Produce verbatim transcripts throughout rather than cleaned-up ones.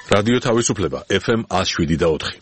რადიო თავისუფლება ეფ ემ one oh seven და four.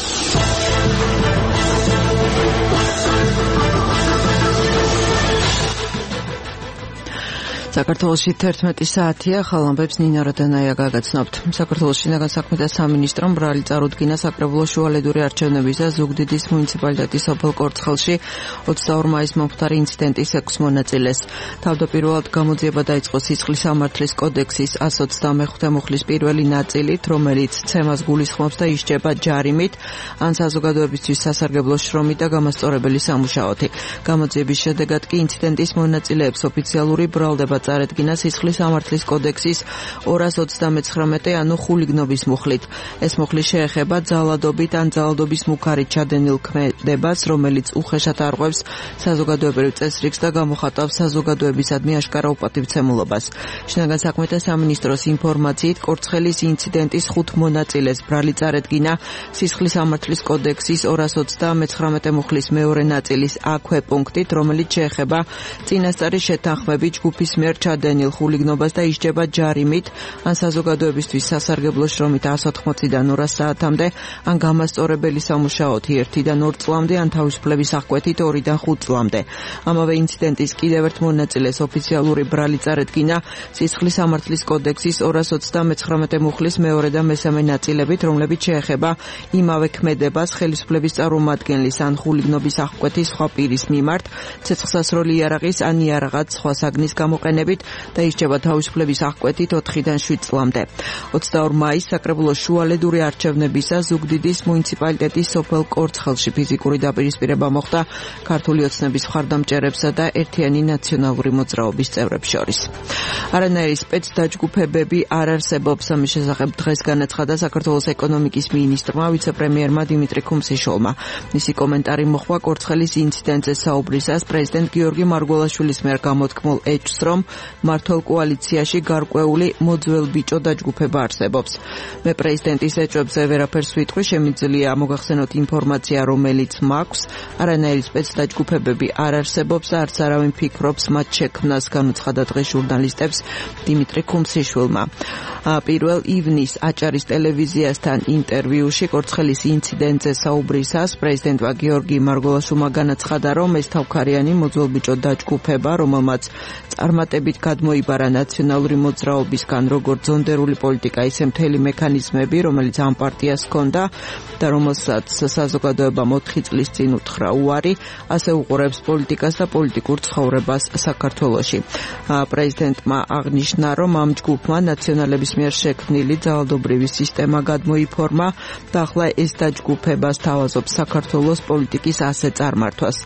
საქართველოში თერთმეტი საათია, ხალ ამბებს ნინა როდანაია გაგაცნობთ. საქართველოს შინაგან საქმეთა სამინისტრომ ბრალი წარუდგინა საკრებულოს შუალედური არჩევნების და ზუგდიდის მუნიციპალიტეტის სოფელ კორცხელში ოცდაორ მაისს მომხდარი ინციდენტის ექვს მონაწილეს. თავდაპირველად გამოძიება დაიწყო სისხლის სამართლის კოდექსის one twenty-five მუხლის პირველი ნაწილით, რომელიც ცემას გულისხმობს და ისჯება ჯარიმით, ან საზოგადოებისთვის სასარგებლო შრომით და გამასწორებელი სამუშაოთი. გამოძიების შედეგად კი ინციდენტის მონაწილეებს ოფიციალური ბრალდება წარედგინა სისხლის სამართლის კოდექსის two twenty-nine ანუ ხულიგნობის მუხლით. ეს მუხლი შეეხება ძალადობით ან ძალადობის მუქარით ჩადენილ ქმედებას, რომელიც უხეშად არღვევს საზოგადოებრივ წესრიგს და გამოხატავს საზოგადოებისადმი აშკარა უპატივცემულობას. შინაგან საქმეთა სამინისტროს ინფორმაციით, კორცხელის ინციდენტის ხუთ მონაწილეს ბრალი წარედგინა სისხლის სამართლის კოდექსის two twenty-nine მუხლის მეორე ნაწილის A ქვეპუნქტით, რომელიც შეეხება წინასწარი შეთანხმებით ჯგუფის მიერ ჩადენილ ხულიგნობას და ისჯება ჯარიმით, ან საზოგადოებისთვის სასარგებლო შრომით one eighty-დან two საათამდე, ან გამასწორებელი სამუშაოთი one-დან two წლამდე, ან თავისუფლების აღკვეთით two-დან five წლამდე. ამავე ინციდენტის კიდევ ერთ მონაწილეს ოფიციალური ბრალი წარედგინა სისხლის სამართლის კოდექსის two twenty-nine მუხლის მეორე და მესამე ნაწილებით, რომლებიც შეეხება იმავე ქმედებას ხელისუფლების წარმომადგენლის ან ხულიგნობის აღკვეთის სხვა პირის მიმართ, ცეცხლსასროლი იარაღის ან იარაღად სხვა საგნის გამოყენებით და ისჯება თავისუფლების აღკვეთით four-დან seven წლამდე. ოცდაორ მაისს საკრებულოს შუალედური არჩევნებისა ზუგდიდის მუნიციპალიტეტის სოფელ კორცხელში ფიზიკური დაპირისპირება მოხდა ქართული ოცნების მხარდამჭერებსა და ერთიანი ნაციონალური მოძრაობის წევრებს შორის. არანაირი სპეცდაჯგუფებები არ არსებობს. ამის შესახებ დღეს განაცხადა საქართველოს ეკონომიკის მინისტრმა, ვიცე-პრემიერმა დიმიტრი ქუმსიშვილმა. მისი კომენტარი მოხდა კორცხელის ინციდენტზე საუბრისას პრეზიდენტ გიორგი მარგველაშვილის მიერ გამოთქმულ ეჭვს, რომ მართლ კოალიციაში გარკვეული მოძველბიჭო დაჯგუფება არსებობს. მე პრეზიდენტის ეჭვებზე ვერაფერს ვიტყვი, შემიძლია მოგახსენოთ ინფორმაცია, რომელიც მაქვს. არანაირი სპეცდაჯგუფებები არ არსებობს და არც არავინ ფიქრობს მათ შექმნას, განუცხადა დღეს ჟურნალისტებს დიმიტრი ქუმსიშვილმა. პირველ ივნისს აჭარის ტელევიზიასთან ინტერვიუში კორცხელის ინციდენტზე საუბრისას პრეზიდენტმა გიორგი მარგველაშვილმა განაცხადა, რომ ეს თავქარიანი მოძველბიჭო დაჯგუფება, რომელმაც წარმატებით გადმოიბარა ნაციონალური მოძრაობისგან როგორც ზონდერული პოლიტიკა, ისე მთელი მექანიზმები, რომელიც ამ პარტიას ჰქონდა და რომელსაც საზოგადოებამ ოთხი წლის წინ უთხრა უარი, ასე უყურებს პოლიტიკას და პოლიტიკურ ცხოვრებას საქართველოში. პრეზიდენტმა აღნიშნა, რომ ამ ჯგუფმა ნაციონალების მიერ შექმნილი ძალადობრივი სისტემა გადმოიფორმა და ახლა ეს დაჯგუფება სთავაზობს საქართველოს პოლიტიკის ასე წარმართვას.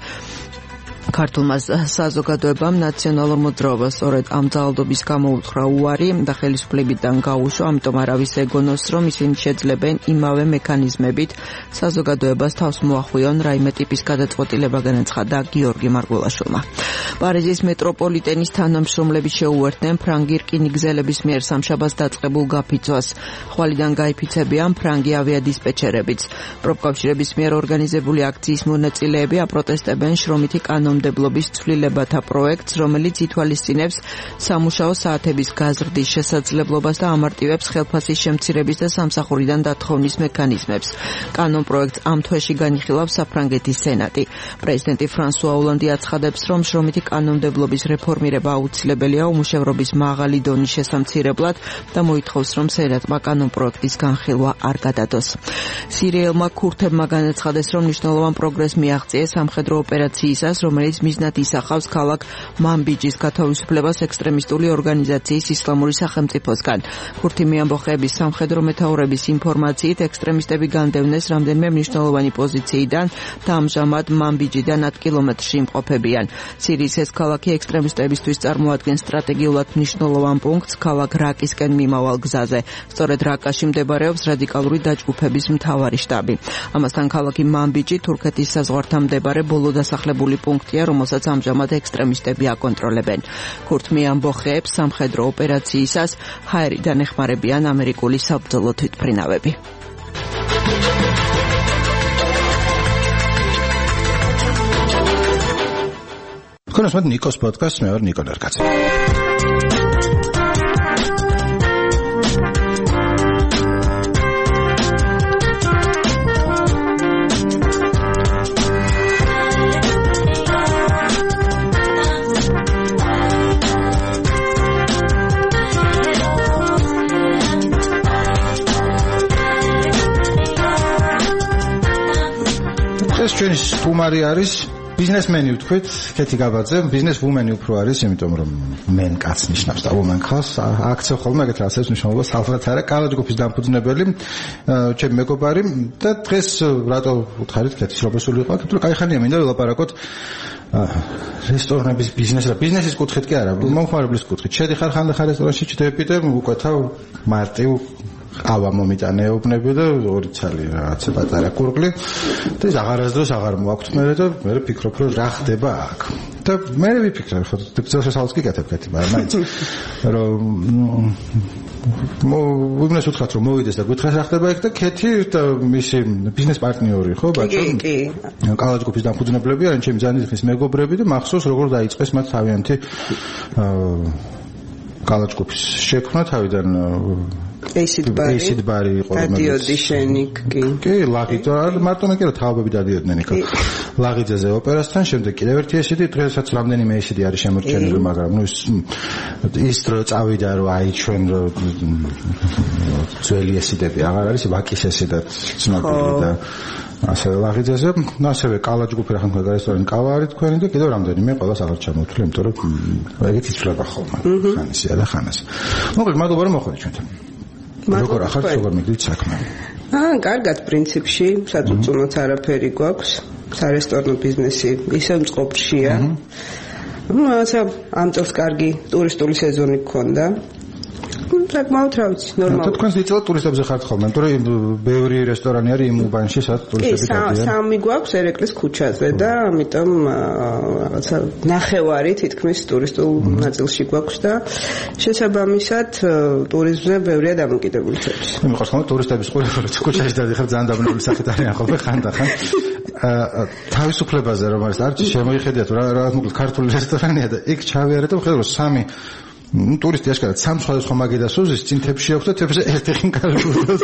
ქართულმა საზოგადოებამ ნაციონალურ მოძრაობას სწორედ ამ ძალადობის გამო უთხრა უარი და ხელისუფლებიდან გაუშვა, ამიტომ არავის ეგონოს, რომ ისინი შეძლებენ იმავე მექანიზმებით საზოგადოებას თავს მოახვიონ, რაიმე ტიპის გადაწყვეტილება განაცხადა გიორგი მარგველაშვილმა. პარიზის მეტროპოლიტენის თანამშრომლები შეუერთდნენ ფრანგი რკინიგზელების მიერ სამშაბათს დაწყებულ გაფიცვას. ხვალიდან გაიფიცებიან ფრანგი ავიადისპეჩერებიც. პროფკავშირების მიერ ორგანიზებული აქციის მონაწილეები აპროტესტებენ შრომითი კანონმდებლობის ცვლილებათა პროექტს, რომელიც ითვალისწინებს სამუშაო საათების გაზრდის შესაძლებლობას და ამარტივებს ხელფასის შემცირების და სამსახურიდან დათხოვნის მექანიზმებს. კანონპროექტს ამ თვეში განიხილავს საფრანგეთის სენატი. პრეზიდენტი ფრანსუა ოლანდი აცხადებს, რომ შრომითი კანონმდებლობის რეფორმირება აუცილებელია უმუშევრობის მაღალი დონის შესამცირებლად და მოითხოვს, რომ სენატმა კანონპროექტის განხილვა არ გადადოს. სირიელმა ქურთებმა განაცხადეს, რომ მნიშვნელოვან პროგრესს მიაღწიეს სამხედრო ოპერაციისას, რომელიც მიზნად ისახავს ქალაქ მანბიჯის გათავისუფლებას ექსტრემისტული ორგანიზაციის ისლამური სახელმწიფოსგან. ქურთი მეამბოხეების სამხედრო მეთაურების ინფორმაციით, ექსტრემისტები განდევნეს რამდენიმე მნიშვნელოვანი პოზიციიდან და ამჟამად მანბიჯიდან ათ კილომეტრში იმყოფებიან. სირიის ეს ქალაქი ექსტრემისტებისთვის წარმოადგენს სტრატეგიულად მნიშვნელოვან პუნქტს ქალაქ რაკისკენ მიმავალ გზაზე. სწორედ რაკაში მდებარეობს რადიკალური დაჯგუფების მთავარი შტაბი. ამასთან ქალაქი მანბიჯი თურქეთის საზღვართან მდებარე ბოლო დასახლებული პუნქტია, რომელსაც ამჟამად ექსტრემისტები აკონტროლებენ. ქურთ მეამბოხეებს სამხედრო ოპერაციისას ჰაერიდან ეხმარებიან ამერიკული საბრძოლო თვითმფრინავები. Conozco Nikos podcast, me va Nikon Erkatz. ჩვენი სტუმარი არის ბიზნესმენი ვთქვით, კეთი გაბაძე, ბიზნესვუმენი უფრო არის, იმიტომ რომ men კაც ნიშნავს და woman ხალხს აქცევ ხოლმე ეგეთ რაღაცებს მნიშვნელობას ალბათ არა, კალაჯგუფის დამფუძნებელი, ჩემი მეგობარი და დღეს რატო უთხარით კეთის რომ სულიყო, იმიტომ რომ кайხანია მინდა ვილაპარაკოთ რესტორნების ბიზნესს და ბიზნესის კუთხით კი არა, მომხმარებლის კუთხით. შედიხარ ხანდახან რესტორანში ჩდები და მოვკვეთავ მარტივ ყავა მომიტანე ეუბნები და ორი ცალი რაღაცა პატარა კურგლი და ის აღარასდროს აღარ მოაქვთ მე და მე ვფიქრობ რომ რა ხდება აქ და მე ვიფიქრე ხო ძელშესაუს კი კეთებ კეთი მაგრამ მაინც რომ მოვიგნეს უთხრათ რომ მოვიდეს და გითხრას რა ხდება იქ და კეთი და მისი ბიზნეს პარტნიორი ხო ბაჭო კი კი კალაჯგუფის დამფუძნებლები არიან ჩემი ძანისხის მეგობრები და მახსოვს როგორ დაიწყეს მათ თავიანთი კალაჯგუფის შექმნა თავიდან Acid bari. Acid bari იყო რომელიც. დადიოდი შენი კი. კი, ლაღიძე, მარტო მე კი რა თავები დადიოდნენ იქ. ლაღიძეზე ოპერასთან, შემდეგ კიდევ ერთი acid, დღესაც რამდენიმე acid არის შემორჩენილი, მაგრამ ნუ ის დრო წავიდა რომ აი ჩვენ ძველი acid-ები აღარ არის, ვაკის acid-ად ცნობილი და ასევე ლაღიძეზე, ასევე კალაჯგუფი რა ხანქა რესტორანი კავა არის თქვენი და კიდევ რამდენიმე ყველას აღარ ჩამოვთვლი, იმიტომ რომ ეგეთ იცვლება ხოლმე ხანისია და ხანას. მოკლედ მადლობა რომ მოხვედით ჩვენთან. როგორ ახალ როგორ მიგდით საქმე? აა, კარგად პრინციპში, საწუწუნოც არაფერი გვაქვს. სარესტორნო ბიზნესი ისე მწყობრშია. ნუ რაღაცა ამ წელს კარგი ტურისტული სეზონი გქონდა. საკმაოდ რა ვიცი, ნორმალურად. თქვენ ზეწელად ტურისტებზე ხართ ხოლმე, იმიტომ რომ ბევრი რესტორანი არის იმ უბანში, სადაც ტურისტები დადიან. კი, სამი გვაქვს ერეკლის ქუჩაზე და ამიტომ რაღაცა ნახევარი თითქმის ტურისტულ ნაწილში გვაქვს და შესაბამისად ტურიზმზე ბევრია დამოკიდებული ჩვენთვის. მე მიყავს ხოლმე ტურისტების ყურებელიც ქუჩაში დადიხარ ძალიან დაბნეული სახით არიან ხოლმე ხანდახან. თავისუფლებაზე რომ არის არჩი შემოიხედიათ რა რაღაც მოკლედ ქართული რესტორანია და იქ ჩავიარეთ და ვხედავ რომ სამი ну туристы აშკარად სამ სხვადასხვა მაგედას უზის წინ თებში აქვს და თებზე ერთი ხინკალი გულდოს.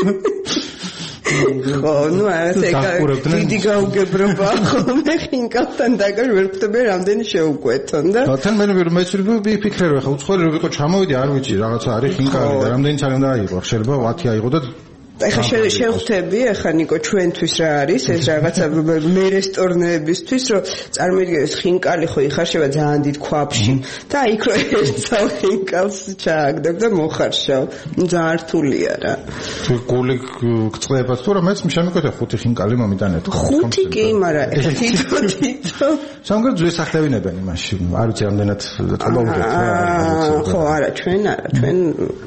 ხო, ну ასე დიდი გაუგებრობა ხოლმე ხინკალთან დაგარ ვერ ხვდები რამდენი შეუკვეთონ და თან მე მეცური ვიფიქრე რომ ხა უცხოელი რო ვიყო ჩამოვიდი არ ვიცი რაღაცა არის ხინკალი და რამდენი წელი უნდა აიღო შეიძლება ათი აიღო და ეხლა შევხვდები ახლა ნიკო ჩვენთვის რა არის ეს რაღაცა მე რესტორნებისთვის რომ წარმოიდგინეთ ხინკალი ხო იხარშება ძალიან დიდ ქვაბში და იქ რო ერთსავ ხინკალს ჩააგდებ და მოხარშავ ძალიან რთულია რა გული გწყვეტ თუ რომ მეც შემიკვეთა ხუთი ხინკალი მომიტანეთ ხუთი კი მაგრამ ეხლა თითო თითო სამგერ ძვეს ახლებინებენ იმაში არ ვიცი რამდენად ტოლობდეთ რა ხო არა ჩვენ არა ჩვენ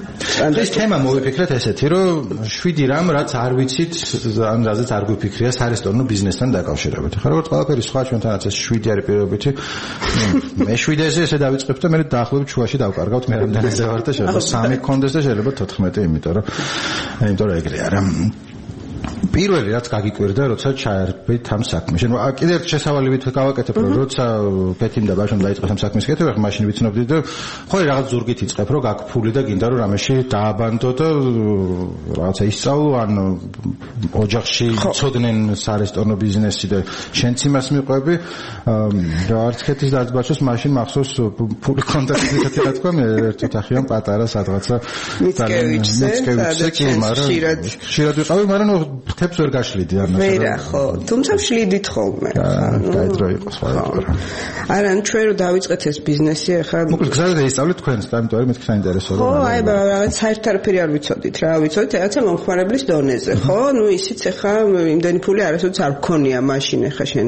ეს თემა მოვიფიქრეთ ესეთი რომ შვიდი რამ რაც არ ვიცით ან რაზეც არ გვიფიქრია სარესტორნო ბიზნესთან დაკავშირებით. ხა როგორც ყველაფერი სხვა ჩვენთანაც ეს შვიდი არის პირობითი. მე შვიდეზე ესე დავიწყებ და მე დაახლოებით შუაში დავკარგავთ მე რამდენზე ვარ და შეიძლება სამი გქონდეს და შეიძლება თოთხმეტი, იმიტომ რომ იმიტომ რომ ეგრე არა. პირველი რაც გაგიკვირდა, როცა ჩაერბით ამ საქმეში. ნუ კიდევ ერთ შესავალებით გავაკეთებ, რომ როცა პეთიმ და ბაშომ დაიწყეს ამ საქმის კეთება, ხა მაშინ ვიცნობდი და ხო რაღაც ზურგით იწყებ, რომ გაქვს ფული და გინდა რომ რამეში დააბანდო და რაღაცა ისწავლო, ან ოჯახში ცოდნენ სარესტორნო ბიზნესი და შენც იმას მიყვები. რა არც ხეთის დაძბაჩოს მაშინ მახსოვს ფული კონტაქტი ისეთი რა თქვა, მე ერთ ოთახიან პატარა სადღაცა მიცკევიჩზე, კი, მაგრამ ხშირად ვიყავი, მაგრამ თებს ვერ გაშლიდი ამას. ვერა, ხო. თუმცა ვშლიდით ხოლმე. გაიდრო იყო სხვა. არა, ჩვენ რო დავიწყეთ ეს ბიზნესი, ახლა მოკლედ გზაზე ისწავლეთ თქვენს, ამიტომ არის მეთქი საინტერესო. ხო, აი, რაღაც საერთოდ არაფერი არ ვიცოდით რა, ვიცოდით რაღაცა მომხმარებლის დონეზე, ხო? ნუ ისიც ახლა იმდენი ფული არასოდეს არ გქონია მაშინ, ახლა შენ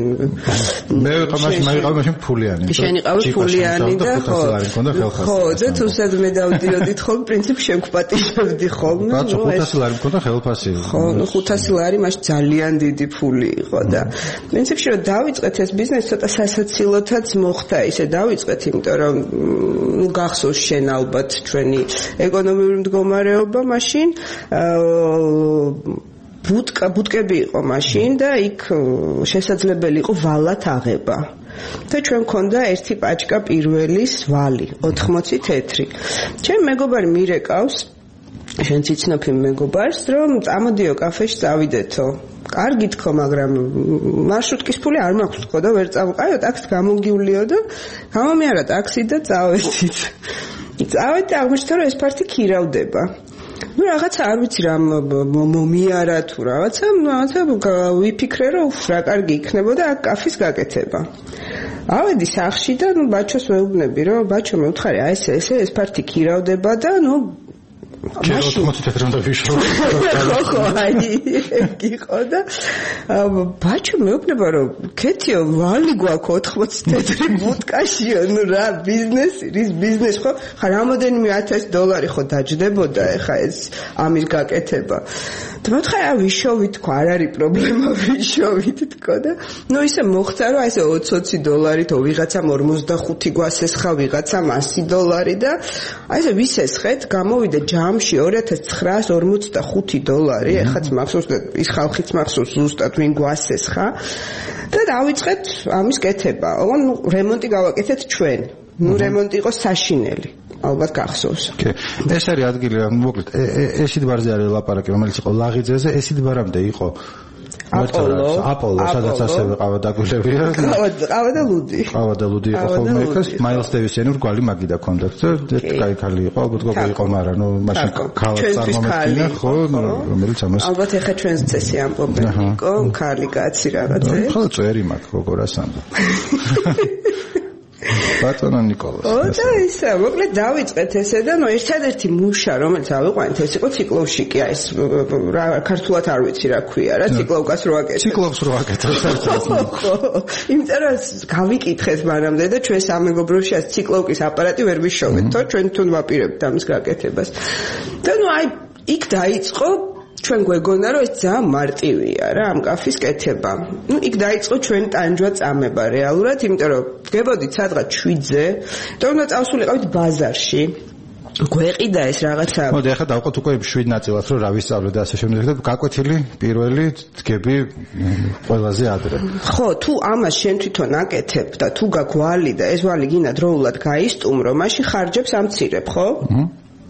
მე მაშინ მაიყავი მაშინ ფულიანი. შენ იყავი ფულიანი და ხო. ხო, და თუსაც მე დავდიოდით ხოლმე, პრინციპში შევგვპატიჟებდი ხოლმე. ბაცო ხუთასი ლარი მქონდა ხელფასი. ხო, ნუ ხუთასი ლარი მაშინ ძალიან დიდი ფული იყო და პრინციპში რომ დავიწყეთ ეს ბიზნესი ცოტა სასაცილოთაც მოხდა ისე დავიწყეთ იმიტომ რომ ნუ გახსოვს შენ ალბათ ჩვენი ეკონომიკური მდგომარეობა მაშინ ბუტკა ბუტკები იყო მაშინ და იქ შესაძლებელი იყო ვალად აღება და ჩვენ მქონდა ერთი პაჭკა პირველის ვალი ოთხმოცი თეთრი ჩემ მეგობარი მირეკავს შენ ციცნობი მეგობარს რომ წამოდიო კაფეში წავიდეთო კარგი თქო მაგრამ მარშრუტკის ფული არ მაქვს თქო და ვერ წავყავიო ტაქსით გამოგივლიო და გამომიარა ტაქსი და წავედით წავედი აღმოჩნდა რომ ეს ფართი ქირავდება ну რაღაცა არ ვიცი რა მომიარა თუ რაღაცა, რაღაცა ვიფიქრე რომ რა კარგი იქნებოდა აქ კაფის გაკეთება. ავედი სახლში და ნუ ბაჩოს მეუბნები რომ ბაჩო მე ვთხარი აი ეს ეს ეს ფართი ქირავდება და ნუ მაშინ მოწეთრონდა ვიშო. ხო ხო აი გიყო და ბაჩო მეუბნება რომ ქეთიო ვალი გვაქვს ოთხმოცი თეთრი ბუტკაშიო ნუ რა ბიზნესი რის ბიზნესი ხო ხა რამოდენიმე ათასი დოლარი ხო დაჯდებოდა ეხა ეს ამის გაკეთება და მოთხარ რა ვიშოვით თქო არ არის პრობლემა ვიშოვით თქო და ნუ ისე მოხდა რომ აი ესე ოცი დოლარი თუ ვიღაცამ ორმოცდახუთი გვასესხა ვიღაცამ ასი დოლარი და აი ესე ვისესხეთ გამოვიდა ჯამში ორი ათას ცხრაას ორმოცდახუთი დოლარი ეხაც მახსოვს და ის ხალხიც მახსოვს ზუსტად ვინ გვასესხა და დავიწყეთ ამის კეთება ოღონ ნუ რემონტი გავაკეთეთ ჩვენ ნუ რემონტი იყო საშინელი ალბათ გახსოვს. კი. ეს არის ადგილი, მოკლედ, ესიდბარზე არის ლაპარაკი, რომელიც იყო ლაღიძეზე, ესიდბარამდე იყო აპოლო, აპოლო, სადაც ასევე ყავა დაგულებია. ყავა და ლუდი. ყავა და ლუდი იყო ხოლმე იქ, მაილს დევისიანი რგვალი მაგიდა ქონდათ და კაი ქალი იყო, ალბათ გოგო იყო, მაგრამ ნუ მაშინ ქალად წარმომედგინა, ხო, რომელიც ამას. ალბათ ეხა ჩვენს წესი ამბობენ, იყო, ქალი კაცი რაღაცე. ხო, წერი მაქვს, გოგო რას ამბობ. ბატონო ნიკოლას. ო და ისა, მოკლედ დავიწყეთ ესე და ნუ ერთადერთი მუშა, რომელიც ავიყვანეთ, ეს იყო ციკლოვში კი ეს რა ქართულად არ ვიცი რა ქვია რა, ციკლოვკას რო აკეთებ. ციკლოვს რო აკეთებ. ხო, იმიტომ რომ გავიკითხეთ მანამდე და ჩვენ სამეგობროში ეს ციკლოვკის აპარატი ვერ ვიშოვეთ, თო ჩვენ თუნ ვაპირებთ ამის გაკეთებას. და ნუ აი იქ დაიწყო ჩვენ გვეგონა რომ ეს ძალიან მარტივია რა ამ კაფის კეთება. ნუ იქ დაიწყო ჩვენ ტანჯვა წამება რეალურად, იმიტომ რომ გებოდით სადღაც შვიდზე, და უნდა წავსულიყავით ბაზარში. გვეყიდა ეს რაღაცა. მოდი ახლა დავყოთ უკვე შვიდ ნაწილად რომ რა ვისწავლე და ასე შემდეგ და გაკვეთილი პირველი დგები ყველაზე ადრე. ხო, თუ ამას შენ თვითონ აკეთებ და თუ გაგვალი და ეს ვალი გინდა დროულად გაისტუმრო, მაშინ ხარჯებს ამცირებ, ხო? აჰა.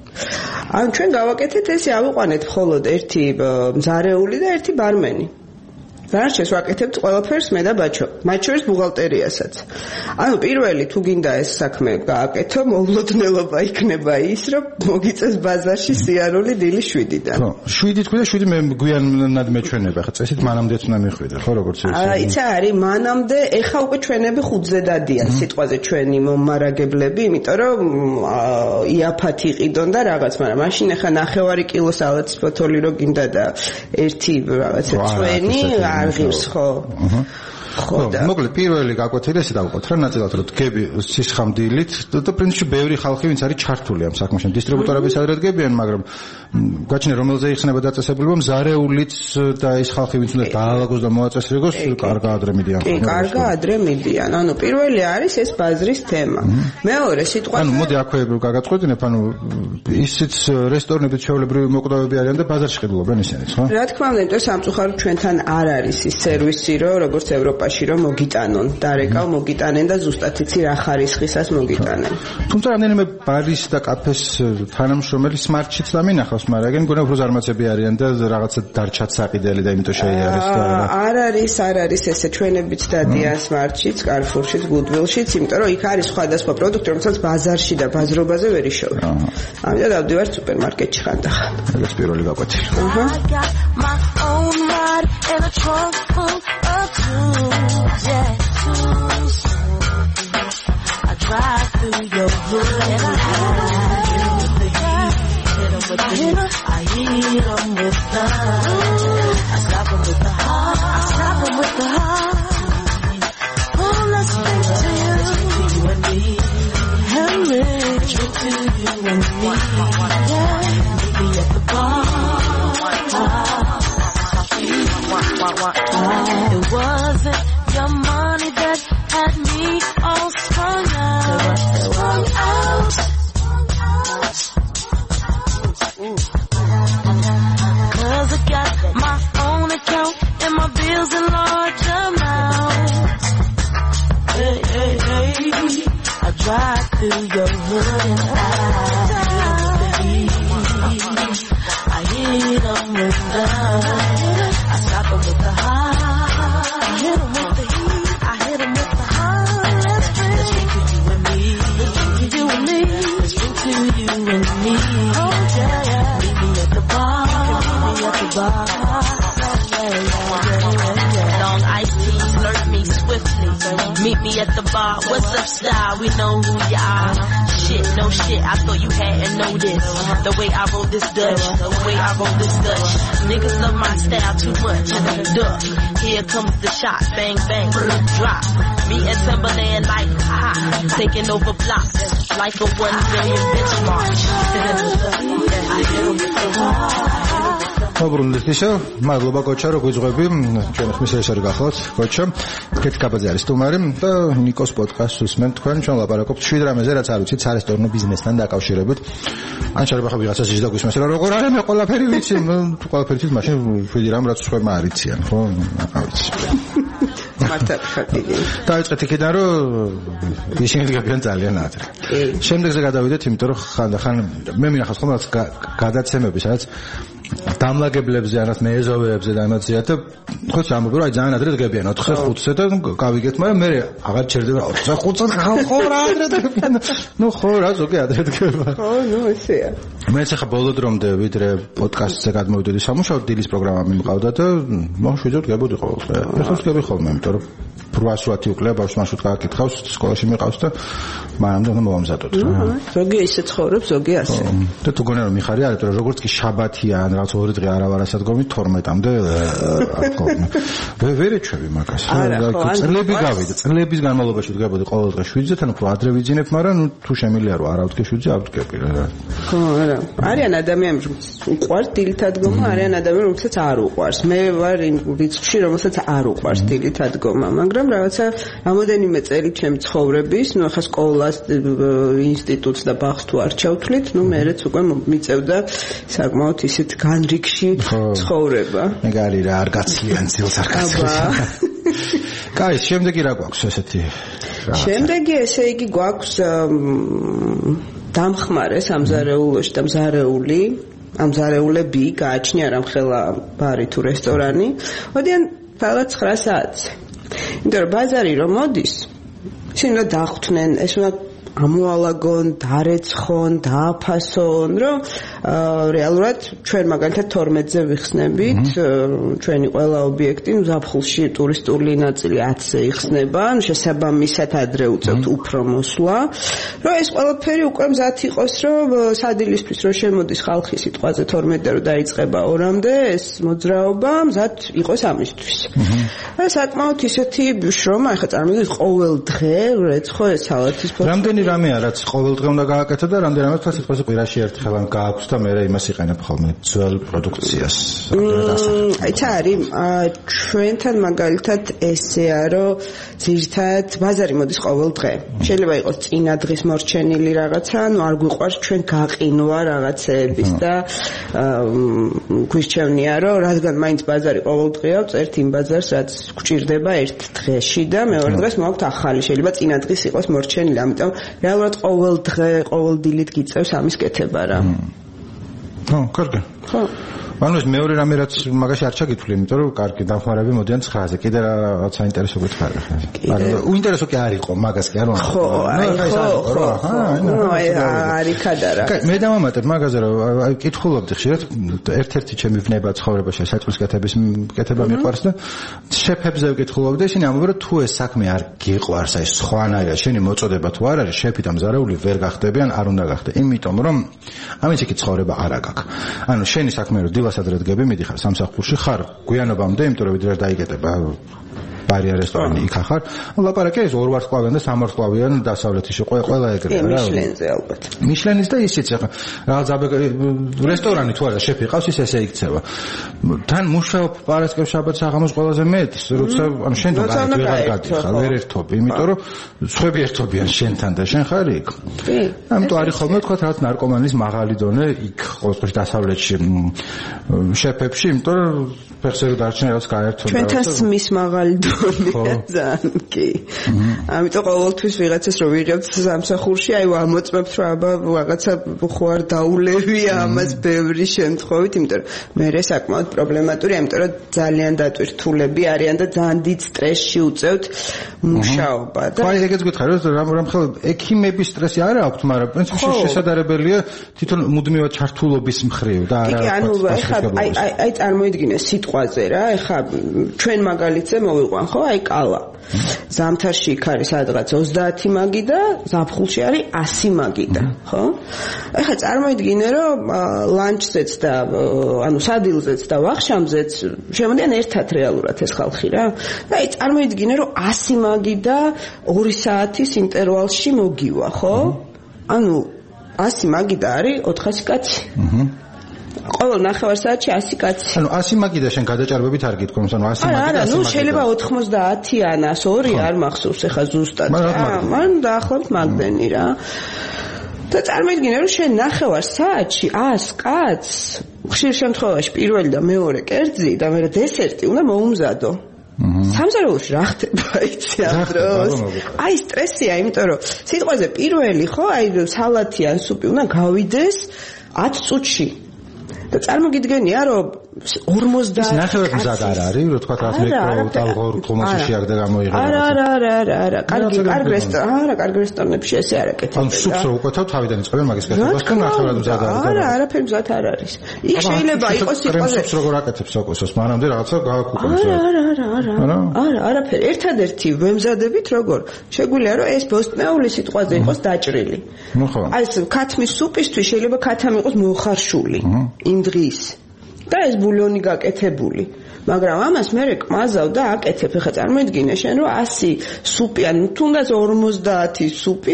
ან ჩვენ გავაკეთეთ ესე ავიყვანეთ მხოლოდ ერთი მზარეული და ერთი ბარმენი. დანარჩენს ვაკეთებთ ყველაფერს მე და ბაჩო, მათ შორის ბუღალტერიასაც. ანუ პირველი თუ გინდა ეს საქმე გააკეთო, მოულოდნელობა იქნება ის, რომ მოგიწეს ბაზარში სიარული დილის შვიდიდან. ხო, შვიდი თქვი და შვიდი მე გვიანად მეჩვენება, ხა წესით მანამდეც უნდა მიხვიდე, ხო როგორც ის. აა, იცი არის მანამდე, ეხა უკვე ჩვენები ხუთზე დადიან სიტყვაზე ჩვენი მომარაგებლები, იმიტომ რომ იაფად იყიდონ და რაღაც, მაგრამ მაშინ ეხა ნახევარი კილო სალათის ფოთოლი რო გინდა და ერთი რაღაცა წვენი არღირს ხო. აჰა. ხო და მოკლედ პირველი გაკვეთილი ესე დავყოთ რა ნაწილად რომ დგები სისხამდილით და პრინციპში ბევრი ხალხი ვინც არის ჩართული ამ საქმეში დისტრიბუტორების ადრე დგებიან მაგრამ გაჩნია რომელზე იხსნება დაწესებულება მზარეულიც და ის ხალხი ვინც უნდა დაალაგოს და მოაწესრიგოს კარგა ადრე მიდიან კი კარგა ადრე მიდიან ანუ პირველი არის ეს ბაზრის თემა მეორე სიტყვა ანუ მოდი აქვე გაგაწყვეტინებ ანუ ისიც რესტორნებით ჩვეულებრივი მოკვდავები არიან და ბაზარში ყიდულობენ ისინიც ხო რა თქმა უნდა იმიტომ სამწუხაროდ ჩვენთან არ არის ის სერვისი რომ როგორც ევროპაში რომ მოგიტანონ და რეკავ მოგიტანენ და ზუსტად იცი რა ხარისხისას მოგიტანენ თუმცა რამდენიმე ბარის და კაფეს თანამშრომელი სმარტშიც დამინახავს მაგრამ გონა უფრო ზარმაცები არიან და რაღაცა დარჩათ საყიდელი და იმიტომ შეიარეს და არ არის არ არის ესე ჩვენებიც დადიან სმარტშიც კარფურშიც გუდვილშიც იმიტომ რომ იქ არის სხვადასხვა პროდუქტი რომელსაც ბაზარში და ბაზრობაზე ვერ იშოვენ ამიტომ დავდივართ სუპერმარკეტში ხანდახან ეს პირველი გაკვეთილი აჰა yeah, I drive through your hood and I hit 'em with the heat, hit 'em with the heat, I hit 'em with love. I stop 'em with the heart, I stop 'em with the heart. Oh, let's drink to you, you and me, and me, drink to you and me, yeah, maybe at the bar. It wasn't your money that had me all strung out, strung out. Cause I got my own account and my bills in large amounts. Hey, hey, hey, I drive through your hood and I I hit 'em with love. I stop 'em with the heart. I hit 'em with the heat. I hit 'em with the heart. Let's drink. Let's drink to you and me. Let's drink to you and me. Let's drink to you and me. Oh yeah, yeah. Meet me at me at the bar. What's up, style? We know who you are. Shit, no shit, I thought you hadn't noticed. The way I roll this Dutch, the way I roll this Dutch. Niggas love my style too much. Duck, here comes the shot, bang bang, drop. Me and Timberland like ha, taking over blocks like a one million benchmark. მობრუნდით ისე, მადლობა კოჩა, რომ გვიძღვები, ჩვენ ხმის რეჟისორი გახლავთ, კოჩა, კეთ კაბაძე არის სტუმარი და ნიკოს პოდკასტს უსმენთ თქვენ, ჩვენ ლაპარაკობთ შვიდ რამეზე, რაც არ ვიცით სარესტორნო ბიზნესთან დაკავშირებით. ან შეიძლება ხა ვიღაცას ისე დაგვისმენთ, რომ როგორ არის მე ყველაფერი ვიცი, თუ ყველაფერი ვიცით, მაშინ შვიდი რამ რაც სხვებმა არ იციან, ხო? არ ვიცი. მართად ხარ. დაიწყეთ იქიდან, რომ ისინი გაგიან ძალიან ადრე. შემდეგზე გადავიდეთ, იმიტომ რომ ხანდახან მე მინახავს ხომ რაც გადაცემები, სადაც დამლაგებლებზე ანას მეეზოვეებზე და ამაზეა და ხო ამბობ რომ აი ძალიან ადრე დგებიან ოთხ ხუთზე და გავიგეთ, მაგრამ მე აღარ ჩერდება ოთხ ხუთზე ხო რა ადრე დგებიან. ნუ ხო რა ზოგი ადრე დგება. ხო, ნუ ესეა. მე ხა ბოლო დრომდე ვიდრე პოდკასტზე გადმოვიდოდი სამუშაოდ, დილის პროგრამა მიმყავდა და მოუშვიდოდ დგებოდი ყოველდღე. ეხლა დგები ხოლმე, იმიტომ რომ ბრვასვათი უკლია ბავშვს მარშრუტ გააკითხავს, სკოლაში მიყავს და მანამდე უნდა მოვამზადოთ. ზოგი ისე ცხოვრობს, ზოგი ასე. და თუ გონია რომ მიხარია, არა, რომ როგორც კი შაბათია ან რაღაც ორი დღე არა ვარასადგომი თორმეტამდე აკողნა. ვერ ეჩვევი მაგას. წლები გავიდა, წლების განმავლობაში დგებოდი ყოველ დღე შვიდზე, თან უფრო ადრე ვიძინებ, მაგრამ ნუ თუ შემიძლია რომ არა ვდგე შვიდზე, არ ვდგები რა. ხო, არა. არიან ადამიანები, უყვარს დილით ადგომა, არიან ადამიანები, რომელსაც არ უყვარს. მე ვარ იმ რიცხვში, რომელსაც არ უყვარს დილით ადგომა, მაგრამ რაღაცა რამოდენიმე წელი ჩემ ცხოვრების, ნუ ახლა სკოლას, ინსტიტუტს და ბაღს თუ არ ჩავთვლით, ნუ მეც უკვე მიწევდა საკმაოდ ისეთ განრიგში ცხოვრება. მეგარი რა არ გაცლიან ძილს არ გაცლიან. კაი, შემდეგი რა გვაქვს ესეთი? შემდეგი ესე იგი გვაქვს დამხმარე სამზარეულოში და მზარეული, ამზარეულები გააჩნია რამხელა ბარი თუ რესტორანი. მოდიან ფალად ცხრა საათზე. იმიტომ რომ ბაზარი რომ მოდის, ისინი რა დახვდნენ, ეს უნდა ამოალაგონ, დარეცხონ, დააფასონ, რომ რეალურად ჩვენ მაგალითად თორმეტზე ვიხსნებით, ჩვენი ყველა ობიექტი ზაფხულში ტურისტული ნაწილი ათზე იხსნება, შესაბამისად ადრე უწევთ უფრო მოსვლა, რომ ეს ყველაფერი უკვე მზად იყოს, რომ სადილისთვის რომ შემოდის ხალხი სიტყვაზე თორმეტზე რომ დაიწყება ორამდე, ეს მოძრაობა მზად იყოს ამისთვის. და საკმაოდ ისეთი შრომა, ახლა წარმოგიდგენთ ყოველ დღე რეცხო ეს სალათის ფოთლი. რამდენი რამეა რაც ყოველ დღე უნდა გააკეთო და რამდენი რამე თქვა სიტყვაზე კვირაში ერთხელ ან გააქვს და მე იმას იყენებ ხოლმე ძველ პროდუქციას. აი ცა არის ჩვენთან მაგალითად ესეა რომ ძირთად ბაზარი მოდის ყოველ დღე. შეიძლება იყოს წინა დღის მორჩენილი რაღაცა, ანუ არ გვიყვარს ჩვენ გაყინვა რაღაცეების და გვირჩევნია რომ რადგან მაინც ბაზარი ყოველ დღე აქვს, ერთ იმ ბაზარს რაც გვჭირდება ერთ დღეში და მეორე დღეს მოაქვს ახალი, შეიძლება წინა დღის იყოს მორჩენილი, ამიტომ რეალურად ყოველ დღე, ყოველ დილით გიწევს ამის კეთება რა. ხო, კარგი. ხო. ანუ ეს მეორე რამე რაც მაგაში არ ჩაგითვლი, იმიტომ რომ კარგი დამხმარები მოდიან ცხრაზე. კიდე რაღაც საინტერესო გითხარი ხა. ანუ უინტერესო კი არ იყო, მაგას კი არ ვამბობ. ხო, აი ხო, ხო. აი არიქადარა. კაი, მე დავამატებ მაგაზე რომ აი კითხულობდი ხშირად ერთ-ერთი ჩემი ვნება ცხოვრებაში საწყის კეთების კეთება მიყვარს და შეფებზე ვკითხულობდი, ისინი ამბობენ რომ თუ ეს საქმე არ გიყვარს, აი სხვანაირად შენი მოწოდება თუ არ არის, შეფი და მზარეული ვერ გახდები ან არ უნდა გახდე. იმიტომ რომ ამის იქ ცხოვრება არ აქვს. ანუ შენი საქმე რომ ადრე დგები, მიდიხარ სამსახურში ხარ გვიანობამდე, იმიტომ რომ ვიდრე დაიგეტება ბარია რესტორანი იქ ახარ. ლაპარაკია ის ორ ვარსკვლავიან და სამ ვარსკვლავიან დასავლეთში ყველა ეგრეა რა. მიშლენზე ალბათ. მიშლენის და ისიც ახლა რაღაც რესტორანი თუ არა შეფი ყავს, ის ესე იქცევა. თან მუშაობ პარასკევს შაბათს საღამოს ყველაზე მეტს, როცა ანუ შენ თუ ვეღარ გადიხარ, ვერ ერთობ, იმიტომ რომ სხვები ერთობიან შენთან და შენ ხარ იქ. კი. ამიტომ არის ხოლმე თქვა რაღაც ნარკომანის მაღალი დონე იქ ყოველთვის დასავლეთში შეფებში, იმიტომ რომ ფეხზე დარჩენა რაც გაერთო. ჩვენთან სმის მაღალი ძალიან კი. ამიტომ ყოველთვის ვიღაცას რო ვიღებთ სამსახურში, აი ამოწმებთ რომ აბა რაღაცა ხო არ დაულევია ამას ბევრი შემთხვევით, იმიტომ რომ მე საკმაოდ პრობლემატურია, იმიტომ რომ ძალიან დატვირთულები არიან და ძალიან დიდ სტრესში უწევთ მუშაობა და აი ეგეც გითხარი რომ რამ ხელ ექიმების სტრესი არ აქვს, მაგრამ პრინციპში შესაძლებელია თვითონ მუდმივად ჩართულობის მხრივ და არა. კი, ანუ ეხლა აი აი წარმოიდგინე სიტყვაზე რა, ეხლა ჩვენ მაგალითზე მოვიყვანხავთ ხო, აი კალა. ზამთარში იქ არის სადღაც ოცდაათი მაგი და ზაფხულში არის ასი მაგი და, ხო? ეხლა წარმოიდგინე, რომ ლანჩზეც და ანუ სადილზეც და ვახშამზეც შემოდიან ერთად რეალურად ეს ხალხი რა. და აი წარმოიდგინე, რომ ასი მაგი და ორი საათის ინტერვალში მოგივა, ხო? ანუ ასი მაგი და არის ოთხასი კაცი. აჰა. ყოველ ნახევარ საათში ასი კაცი. ანუ ასი მაგი და შენ გადაჭარბებით არ გითქვამს, ანუ ასი მაგი და არა, ნუ შეიძლება ოთხმოცდაათი ან ასორი არ მახსოვს ახლა ზუსტად. მან დაახლოებით მაგდენი რა. და წარმოიდგინე, რომ შენ ნახევარ საათში ას კაცს ხშირ შემთხვევაში პირველი და მეორე კერძი და მე დესერტი უნდა მოუმზადო. სამზარეულოში რა ხდება იცი ამ დროს? აი სტრესია, იმიტომ რომ სიტყვაზე პირველი ხო, აი სალათი ან სუპი უნდა გავიდეს ათი წუთში. და წარმოგიდგენია რომ ორმოცდაათი ის ნახევარ მზად არ არის, რო თქვა რა მიკრო ტალღორ კომაში შეაგდა გამოიღება. არა, არა, არა, არა, არა, კარგი, კარგი რესტორანი, არა, კარგი რესტორნებში ესე არ აკეთებენ. ანუ სუპს რო უკეთავ თავიდან იწყებენ მაგის კეთებას, და ნახევარ მზად არის. არა, არაფერი მზად არ არის. იქ შეიძლება იყოს სიტყვაზე სუპს როგორ აკეთებს ოკოსოს, მანამდე რაღაცა გააკუპებს. არა, არა, არა, არა. არა, არაფერი. ერთადერთი ვემზადებით როგორ? შეგვიძლია რომ ეს ბოსტნეული სიტყვაზე იყოს დაჭრილი. ნუ ხო. აი ეს ქათმის სუპისთვის შეიძლება ქათამი იყოს მოხარშული იმ დღის. და ეს ბულიონი გაკეთებული. მაგრამ ამას მე რეკმაზავ და აკეთებ. ეხლა წარმოიდგინე შენ რომ ასი სუპი ან თუნდაც ორმოცდაათი სუპი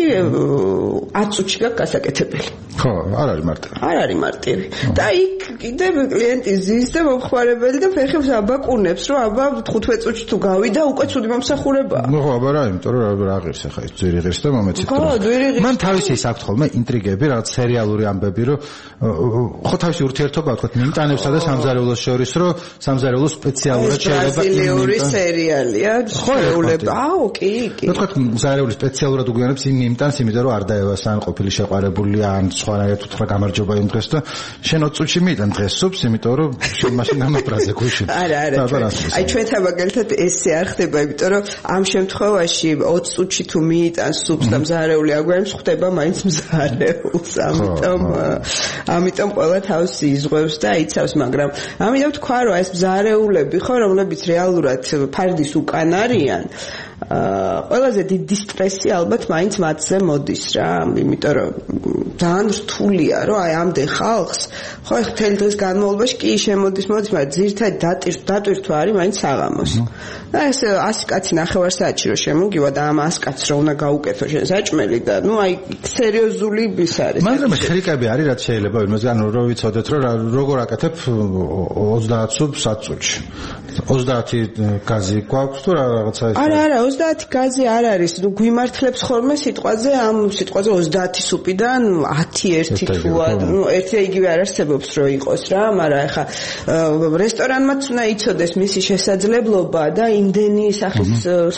ათი წუთში გაქვს გასაკეთებელი. ხო, არ არის მარტივი. არ არის მარტივი. და იქ კიდევ კლიენტი ზის და მომხმარებელი და ფეხებს აბაკუნებს, რომ აბა თხუთმეტ წუთში თუ გავიდა, უკვე ცუდი მომსახურებაა. ნუ ხო, აბა რა, იმიტომ რომ რა ღირს ახლა ის ძვირი ღირს და მომეცით. ხო, ძვირი ღირს. მან თავისი ის აქვს ხოლმე ინტრიგები, რაღაც სერიალური ამბები, რომ ხო თავისი ურთიერთობა აქვს მიმტანებსა და სამზარეულოს შორის, რომ სამზარეულო სპეციალურად შეიძლება ბრაზილიური სერიალია, შეულება. აუ, კი, კი. რა თქვა, მზარეული სპეციალურად უგვიანებს იმ მიმტანს, იმიტომ რომ არ დაევას ან ყოფილი შეყვარებული ან სხვანაირად უთხრა გამარჯობა იმ დღეს და შენ ოცი წუთში მიიტან დღეს სუპს, იმიტომ რომ შენ მაშინ ამაბრაზე გუში. არა, არა. აი ჩვენთან მაგალითად ესე არ ხდება, იმიტომ რომ ამ შემთხვევაში ოცი წუთში თუ მიიტან სუპს და მზარეული აგვიანებს, ხდება მაინც მზარეულს. ამიტომ ამიტომ ყველა თავს იზღვევს და იცავს, მაგრამ ამიტომ თქვა რომ ეს მზარეულები ხო, რომლებიც რეალურად ფარდის უკან არიან, ყველაზე დიდი სტრესი ალბათ მაინც მათზე მოდის რა, იმიტომ რომ ძალიან რთულია რომ აი ამდენ ხალხს ხო ეს მთელი დღის განმავლობაში კი შემოდის მოდის, მაგრამ ძირითადად დატვირთვა არის მაინც საღამოს. და ეს ასი კაცი ნახევარ საათში რომ შემოგივა და ამ ასი კაცს რომ უნდა გაუკეთო შენ საჭმელი და ნუ აი სერიოზული ის არის. მაგრამ ხრიკები არის რაც შეიძლება იმაზე ანუ რო ვიცოდეთ რომ როგორ აკეთებ ოცდაათი სუპს ათი წუთში. ოცდაათი გაზი გვაქვს თუ რაღაცა ეს. არა, არა, ოცდაათი გაზი არ არის. ნუ გვიმართლებს ხოლმე სიტყვაზე ამ სიტყვაზე ოცდაათი სუპიდან ათი ერთი თუა, ნუ ერთი და იგივე არ არსებობს რომ იყოს რა, მაგრამ ეხა რესტორანმაც უნდა იცოდეს მისი შესაძლებლობა და იმდენი სახის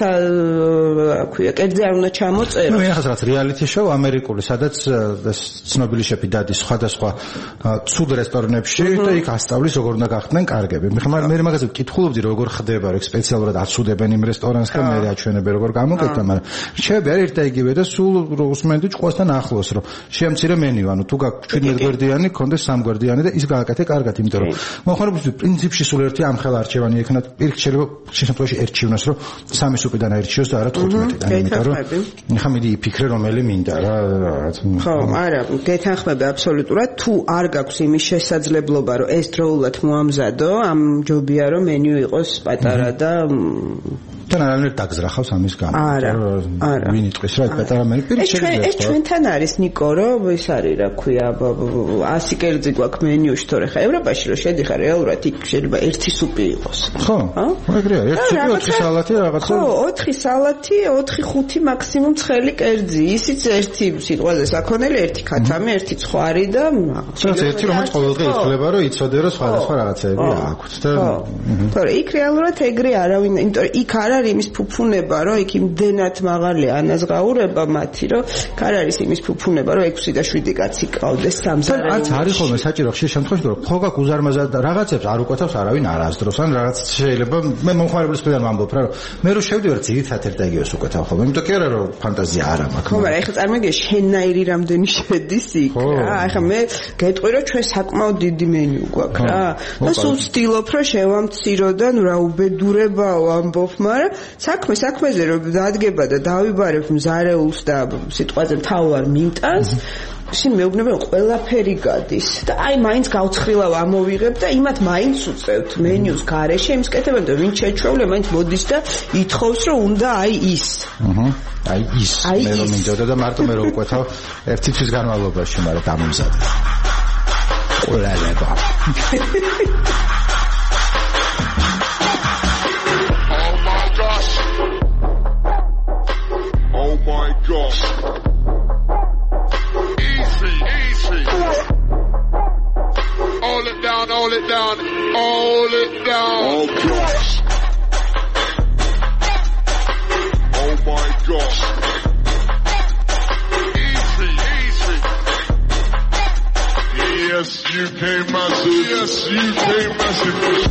ქვია, კერძი არ უნდა ჩამოწეროს. ნუ ეხლა რაღაც რეალიტი შოუ ამერიკული, სადაც ცნობილი შეფი დადის სხვადასხვა ცუდ რესტორნებში და იქ ასწავლის როგორ უნდა გახდნენ კარგები. მე მე მაგაზე ვკითხულობდი როგორ ხდება, რომ სპეციალურად აცუდებენ იმ რესტორანს და მე აჩვენებენ როგორ გამოკეთდა, მაგრამ რჩები არის ერთ და იგივე და სულ რუსმენდი ჭყვასთან ახლოს, რომ შეამცირე მენიუ, ანუ თუ გაქვს შვიდმეტ გვერდიანი, გქონდეს სამ გვერდიანი და ის გააკეთე კარგად, იმიტომ რომ მოხარებისთვის პრინციპში სულ ერთი ამხელა არჩევანი ექნა, პირიქით შეიძლება შემთხვევაში ერჩივნოს, რომ სამი სუპიდან აერჩიოს და არა თხუთმეტიდან, იმიტომ რომ ხა მიდი იფიქრე რომელი მინდა რა, რაღაც. ხო, არა, გეთანხმები აბსოლუტურად, თუ არ გაქვს იმის შესაძლებლობა, რომ ეს დროულად მოამზადო, ამ ჯობია რომ მენიუ იყოს პატარა და თან არანაირ დაგზრახავს ამის გამო. არა, არა. ვინ იტყვის რა პატარა მენიუ პირიქით შეიძლება. ეს ჩვენთან არის ნიკო, რომ ის არის რა ქვია, ასი კერძი გვაქვს მენიუში, თორე ხა ევროპაში რომ შედიხარ რეალურად იქ შეიძლება ერთი სუპი იყოს. ხო, ეგრეა, ერთი სუპი, ოთხი სალათი რაღაცა. ხო, ოთხი სალათი, ოთხი ხუთი მაქსიმუმ ცხელი კერძი. ისიც ერთი სიტყვაზე საქონელი, ერთი ქათამი, ერთი ცხარი და შეიძლება ერთი რომელიც ყოველდღე ითვლება, რომ იცოდე რომ სხვადასხვა რაღაცები აქვს და თორე იქ რეალურად ეგრე არავინ, იმიტომ რომ იქ არ არის იმის ფუფუნება, რომ იქ იმდენად მაღალი ანაზღაურება მათი, რომ არ არის იმის ფუფუნება, რომ ექვსი და შვიდი კაცი ყავდეს სამზარეულოში. არც არის ხოლმე საჭირო ხშირ შემთხვევაში, რომ ხო გაქვს უზარმაზარ და რაღაცებს არ უკეთავს არავინ არასდროს, ან რაღაც შეიძლება მე მომხმარებლის მხრიდან ვამბობ რა, რომ მე რო შევდივარ ძირითადად ერთ და იგივეს უკეთავ ხოლმე, იმიტომ კი არა რომ ფანტაზია არ მაქვს. ხო, მაგრამ ეხლა წარმოგიდგენ შენნაირი რამდენი შედის იქ რა. ეხლა მე გეტყვი რომ ჩვენ საკმაოდ დიდი მენიუ გვაქვს რა. და სულ ვცდილობ რომ შევამცირო და ნუ რა უბედურებაო ამბობ, მაგრამ მაგრამ საქმე საქმეზე რომ დადგება და დავიბარებ მზარეულს და სიტყვაზე მთავარ მიმტანს შენ მეუბნება რომ ყველაფერი გადის და აი მაინც გავცხრილავ ამოვიღებ და იმათ მაინც უწევთ მენიუს გარეშე იმის კეთებენ და ვინ შეჩვეულია მაინც მოდის და ითხოვს რომ უნდა აი ის აჰა აი ის მე რომ მინდოდა და მარტო მე რომ ვკვეთავ ერთი თვის განმავლობაში მაგრამ დამიმზადდა ყველალება Oh my gosh. Easy, easy. Hold it down, hold it down, hold it down. Oh gosh. Oh my gosh. Easy, easy. Yes, you came massive. Yes, you came massive.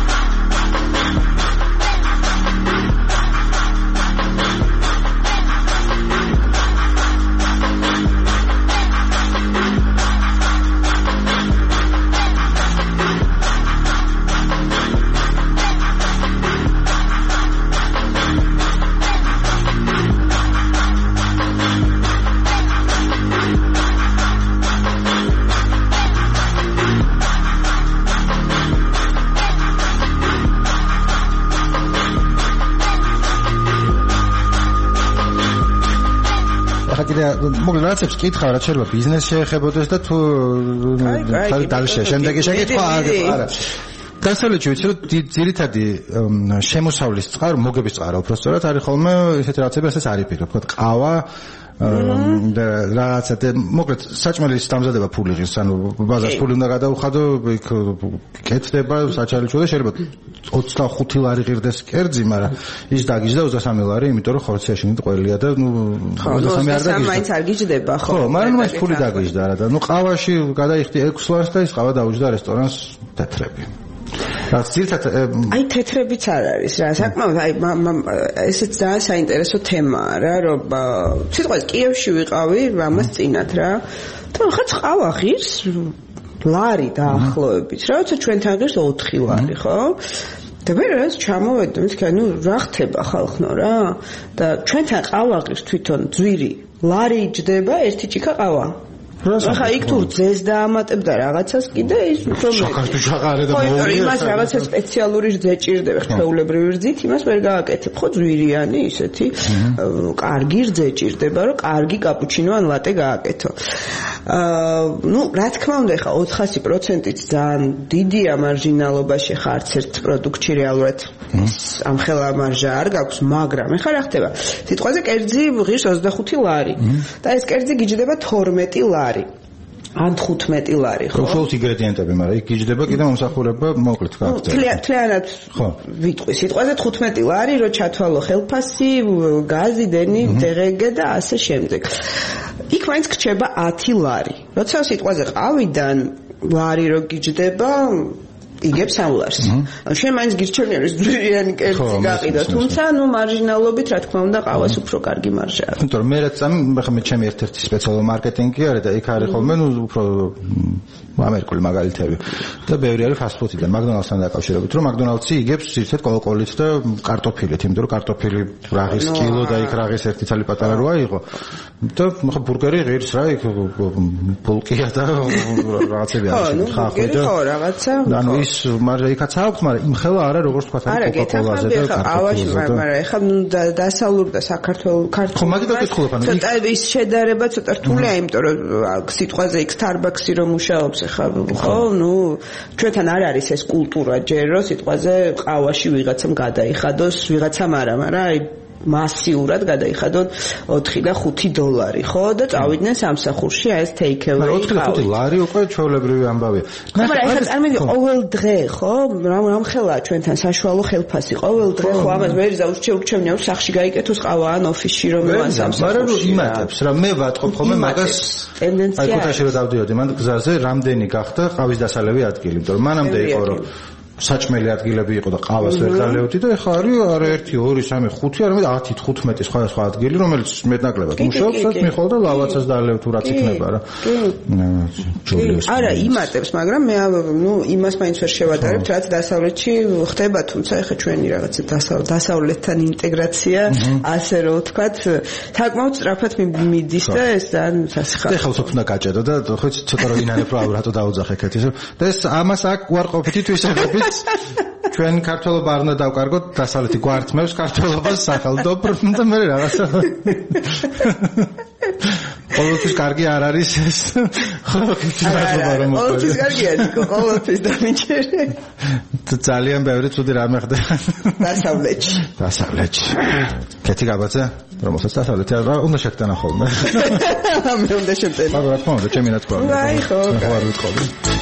მოკლედ რაღაცებს კითხავ რაც შეიძლება ბიზნესს შეეხებოდეს და თუ დალშე შემდეგი შეკითხვა არა დასავლეთში ვიცი რომ ძირითადი შემოსავლის წყარო მოგების წყარო უბრალოდ არის ხოლმე ესეთი რაღაცები ასეც არის პირობ თქო ყავა და რაღაცა და მოკლედ საჭმელის დამზადება ფული ღირს ანუ ბაზარს ფული უნდა გადაუხადო იქ კეთდება საჩალიჩო და შეიძლება ოცდახუთი ლარი ღირდეს კერძი მაგრამ ის დაგიჯდა ოცდასამი ლარი იმიტომ რომ ხორციაში ნუ ყველია და ნუ ოცდასამი არ დაგიჯდა მაინც არ გიჯდება ხო ხო მაგრამ ნუ ეს ფული დაგიჯდა რა და ნუ ყავაში გადაიხდი ექვსი ლარს და ის ყავა დაუჯდა რესტორანს თეთრები რაც ძირთად აი თეთრებიც არ არის რა საკმაოდ აი ესეც ძალიან საინტერესო თემაა რა რომ სიტყვაზე კიევში ვიყავი ამას წინათ რა და ხა წყავა ღირს ლარი დაახლოებით რა როცა ჩვენთან ღირს ოთხი ლარი ხო და მე რაც ჩამოვედი მეთქი ნუ რა ხდება ხალხნო რა და ჩვენთან ყავა ღირს თვითონ ძვირი ლარი ჯდება ერთი ჭიქა ყავა ახლა იქ თუ ძეს დაამატებდა რაღაცას კიდე ის უფრო მე შაქარს ჩაყარე და მოუღია ხო იმას რაღაცა სპეციალური რძე ჭირდება ხეულებრივი რძით იმას ვერ გააკეთებ ხო ძვირიანი ისეთი კარგი რძე ჭირდება რომ კარგი კაპუჩინო ან ლატე გააკეთო აა ნუ რა თქმა უნდა ხა ოთხასი პროცენტიც ძალიან დიდია მარჟინალობაში ხა არც ერთ პროდუქტში რეალურად ამ ხელა მარჟა არ გაქვს მაგრამ ეხლა რა ხდება სიტყვაზე კერძი ღირს ოცდახუთი ლარი და ეს კერძი გიჯდება თორმეტი ლარი ან თხუთმეტი ლარი ხო? უბრალოდ ინგრედიენტები, მაგრამ იქ გიჯდება კიდე მომსახურება მოკლედ გაქცევა. თლიანად ხო. ვიტყვი, სიტყვაზე თხუთმეტი ლარი, რო ჩათვალო ხელფასი, გაზი, დენი, დღეგ და ასე შემდეგ. იქ მაინც გრჩება ათი ლარი. როცა სიტყვაზე ყავიდან ლარი რო გიჯდება იგებს ამ ლარს. შენ მაინც გირჩევნია რომ ძვირიანი კერძი გაყიდა, თუმცა ნუ მარჟინალობით რა თქმა უნდა ყავას უფრო კარგი მარჟა აქვს. იმიტომ რომ მე რაც ამ ხა მე ჩემი ერთ-ერთი სპეციალური მარკეტინგი არის და იქ არის ხოლმე ნუ უფრო ამერიკული მაგალითები და ბევრი არის ფასტფუდიდან მაკდონალდსთან დაკავშირებით რომ მაკდონალდსი იგებს ერთად კოლოკოლით და კარტოფილით იმიტომ რომ კარტოფილი რაღის კილო და იქ რაღის ერთი ცალი პატარა როა იყო და ხა ბურგერი ღირს რა იქ ბულკია და რაღაცები არის ხა ხო და ხო რაღაცა ანუ ის მაგრამ იქაც აქვს მაგრამ იმ ხელა არა როგორც თქვა არა კოკოლაზე და კარტოფილზე მაგრამ ეხლა დასავლურ და საქართველოს ქართულ ხო მაგითაც ვთქულობ ანუ ცოტა ის შედარება ცოტა რთულია იმიტომ რომ სიტყვაზე იქ Starbucks-ი რომ მუშაობს ეხლა ხო ნუ ჩვენთან არ არის ეს კულტურა ჯერ რომ სიტყვაზე ყავაში ვიღაცამ გადაიხადოს ვიღაცამ არა მაგრამ აი მასიურად გადაიხადონ ოთხი და ხუთი დოლარი ხო და წავიდნენ სამსახურში აი ეს take away ოთხი და ხუთი ლარი უკვე ჩვეულებრივი ამბავია მაგრამ ეხლა წარმოიდგინე ყოველ დღე ხო რამ რამ ხელაა ჩვენთან საშუალო ხელფასი ყოველ დღე ხო ამას ვერ ზაურჩეურჩევნია სახში გაიკეთოს ყავა ან ოფისში რომ მან სამსახურში მაგრამ იმატებს რა მე ვატყობ ხოლმე მაგას ტენდენცია აი ქუთაისში რომ დავდიოდი მან გზაზე რამდენი გახდა ყავის დასალევი ადგილი იმიტომ რომ მანამდე იყო რომ საჭმელი ადგილები იყო და ყავას ვერ დალევდი და ეხლა არის არა ერთი, ორი, სამი, ხუთი, არამედ ათი, თხუთმეტი სხვადასხვა ადგილი, რომელიც მეტნაკლებად მუშაობს, რაც მიხვალ და ლავაცას დალევ თუ რაც იქნება რა. არა, იმატებს, მაგრამ მე ნუ იმას მაინც ვერ შევატარებთ, რაც დასავლეთში ხდება, თუმცა ეხლა ჩვენი რაღაცა დასავლეთთან ინტეგრაცია, ასე რომ ვთქვათ, საკმაოდ სწრაფად მიდის და ეს ძალიან სასიხარულო. ეხლა უცებ უნდა გაჭედო და ხო იცი ცოტა რომ ინანებ რა რატო დაუძახე ქეთის და ეს ამას აქ უარყოფითი თვისებებით ჩვენ ქართველობა არ უნდა დავკარგოთ დასავლეთი გვართმევს ქართველობას სახელმწიფო და მე რაღაცა ყოველთვის კარგი არ არის ეს ხო ქართველობა რომ ყოველთვის კარგია ნიკო ყოველთვის დამიჯერე ძალიან ბევრი ცუდი რამე ხდება დასავლეთში დასავლეთში კეთი გაბაცა რომელსაც დასავლეთი არ უნდა შეგტანა ხოლმე მე უნდა შევტენა მაგრამ რა თქმა უნდა ჩემი ნაცვლად აი ხო არ ვიტყოდი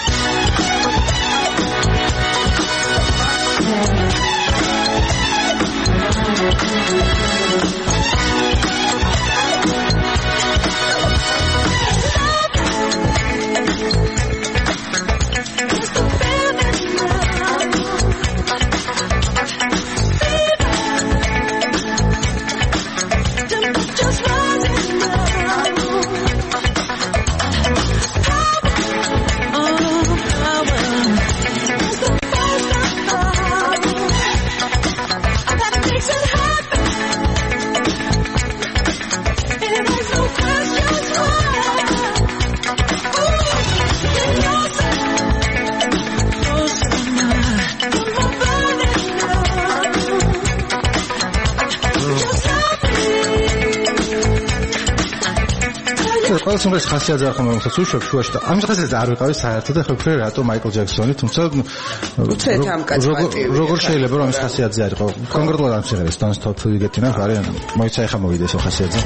ყველას უმეტეს ხასიათზე ახლა რომელსაც უშვებ შუაში და ამის ხასიათზე არ ვიყავი საერთოდ ახლა ვფიქრე რატო მაიკლ ჯექსონი თუმცა როგორ შეიძლება რომ ამის ხასიათზე არ იყო კონკრეტულად ამ სიმღერას დანს თოთი გეტინა არიან მოიცა ახლა მოვიდეს ამ ხასიათზე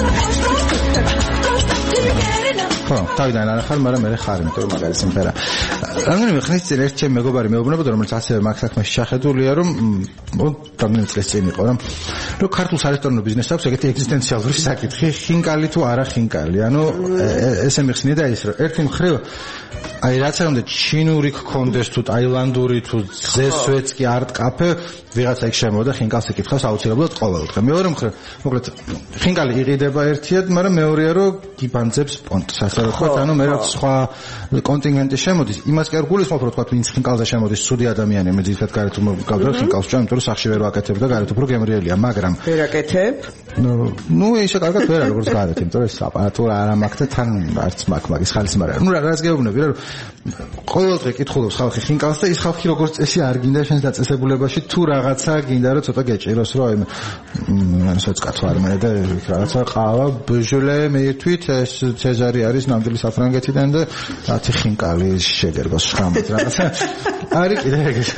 ხო თავიდან არ ხარ მაგრამ მე ხარ იმიტომ რომ მაგარი სიმღერა რამდენიმე ხნის წინ ერთ ჩემი მეგობარი მეუბნებოდა რომელიც ასევე მაგ საქმეში შეხედულია რომ რამდენიმე წლის წინ იყო რომ რომ ქართულ სარესტორნო ბიზნესს აქვს ეგეთი ეგზისტენციალური საკითხი ხინკალი თუ არა ხინკალი ანუ ესე მიხსნი და ის რომ ერთი მხრივ აი რაც არ უნდა ჩინური გქონდეს თუ ტაილანდური თუ ზესვეც კი არტ კაფე ვიღაცა იქ შემოვიდა ხინკალს ეკითხავს აუცილებლად ყოველდღე მეორე მხრივ მოკლედ ხინკალი იყიდება ერთიად მაგრამ მეორეა რომ გიბანძებს პონტს ასე რომ ხო ანუ მე რაც სხვა კონტინგენტი შემოდის იმას კი არ გულისხმობ რომ თქვა ვინც ხინკალზე შემოდის ცუდი ადამიანი მე ძირითადად გარეთ მოგავდა ხინკალს ჩვენ იმიტომ რომ სახში ვერ ვაკეთებ და გარეთ უფრო გემრიელია მაგრამ ვერ აკეთებ ნუ ისე კარგად ვერ არის როგორც გარეთ იმიტომ რომ ეს აპარატურა არ ამაქვს და თან არც მაგ მაგის ხალის მაგრამ ნუ რაც გეუბნები რომ ყოველდღე კითხულობს ხალხი ხინკალს და ის ხალხი როგორც წესი არ გინდა შენს დაწესებულებაში თუ რაღაცა გინდა რომ ცოტა გეჭიროს რომ აი ანსაც კათვარ მე და რაღაცა ყავა ბჟულე მე თვით ეს ცეზარი არის ნამდვილი საფრანგეთიდან და ათი ხინკალი შეგერგოს შხამით რაღაცა არის კიდე ეგეთ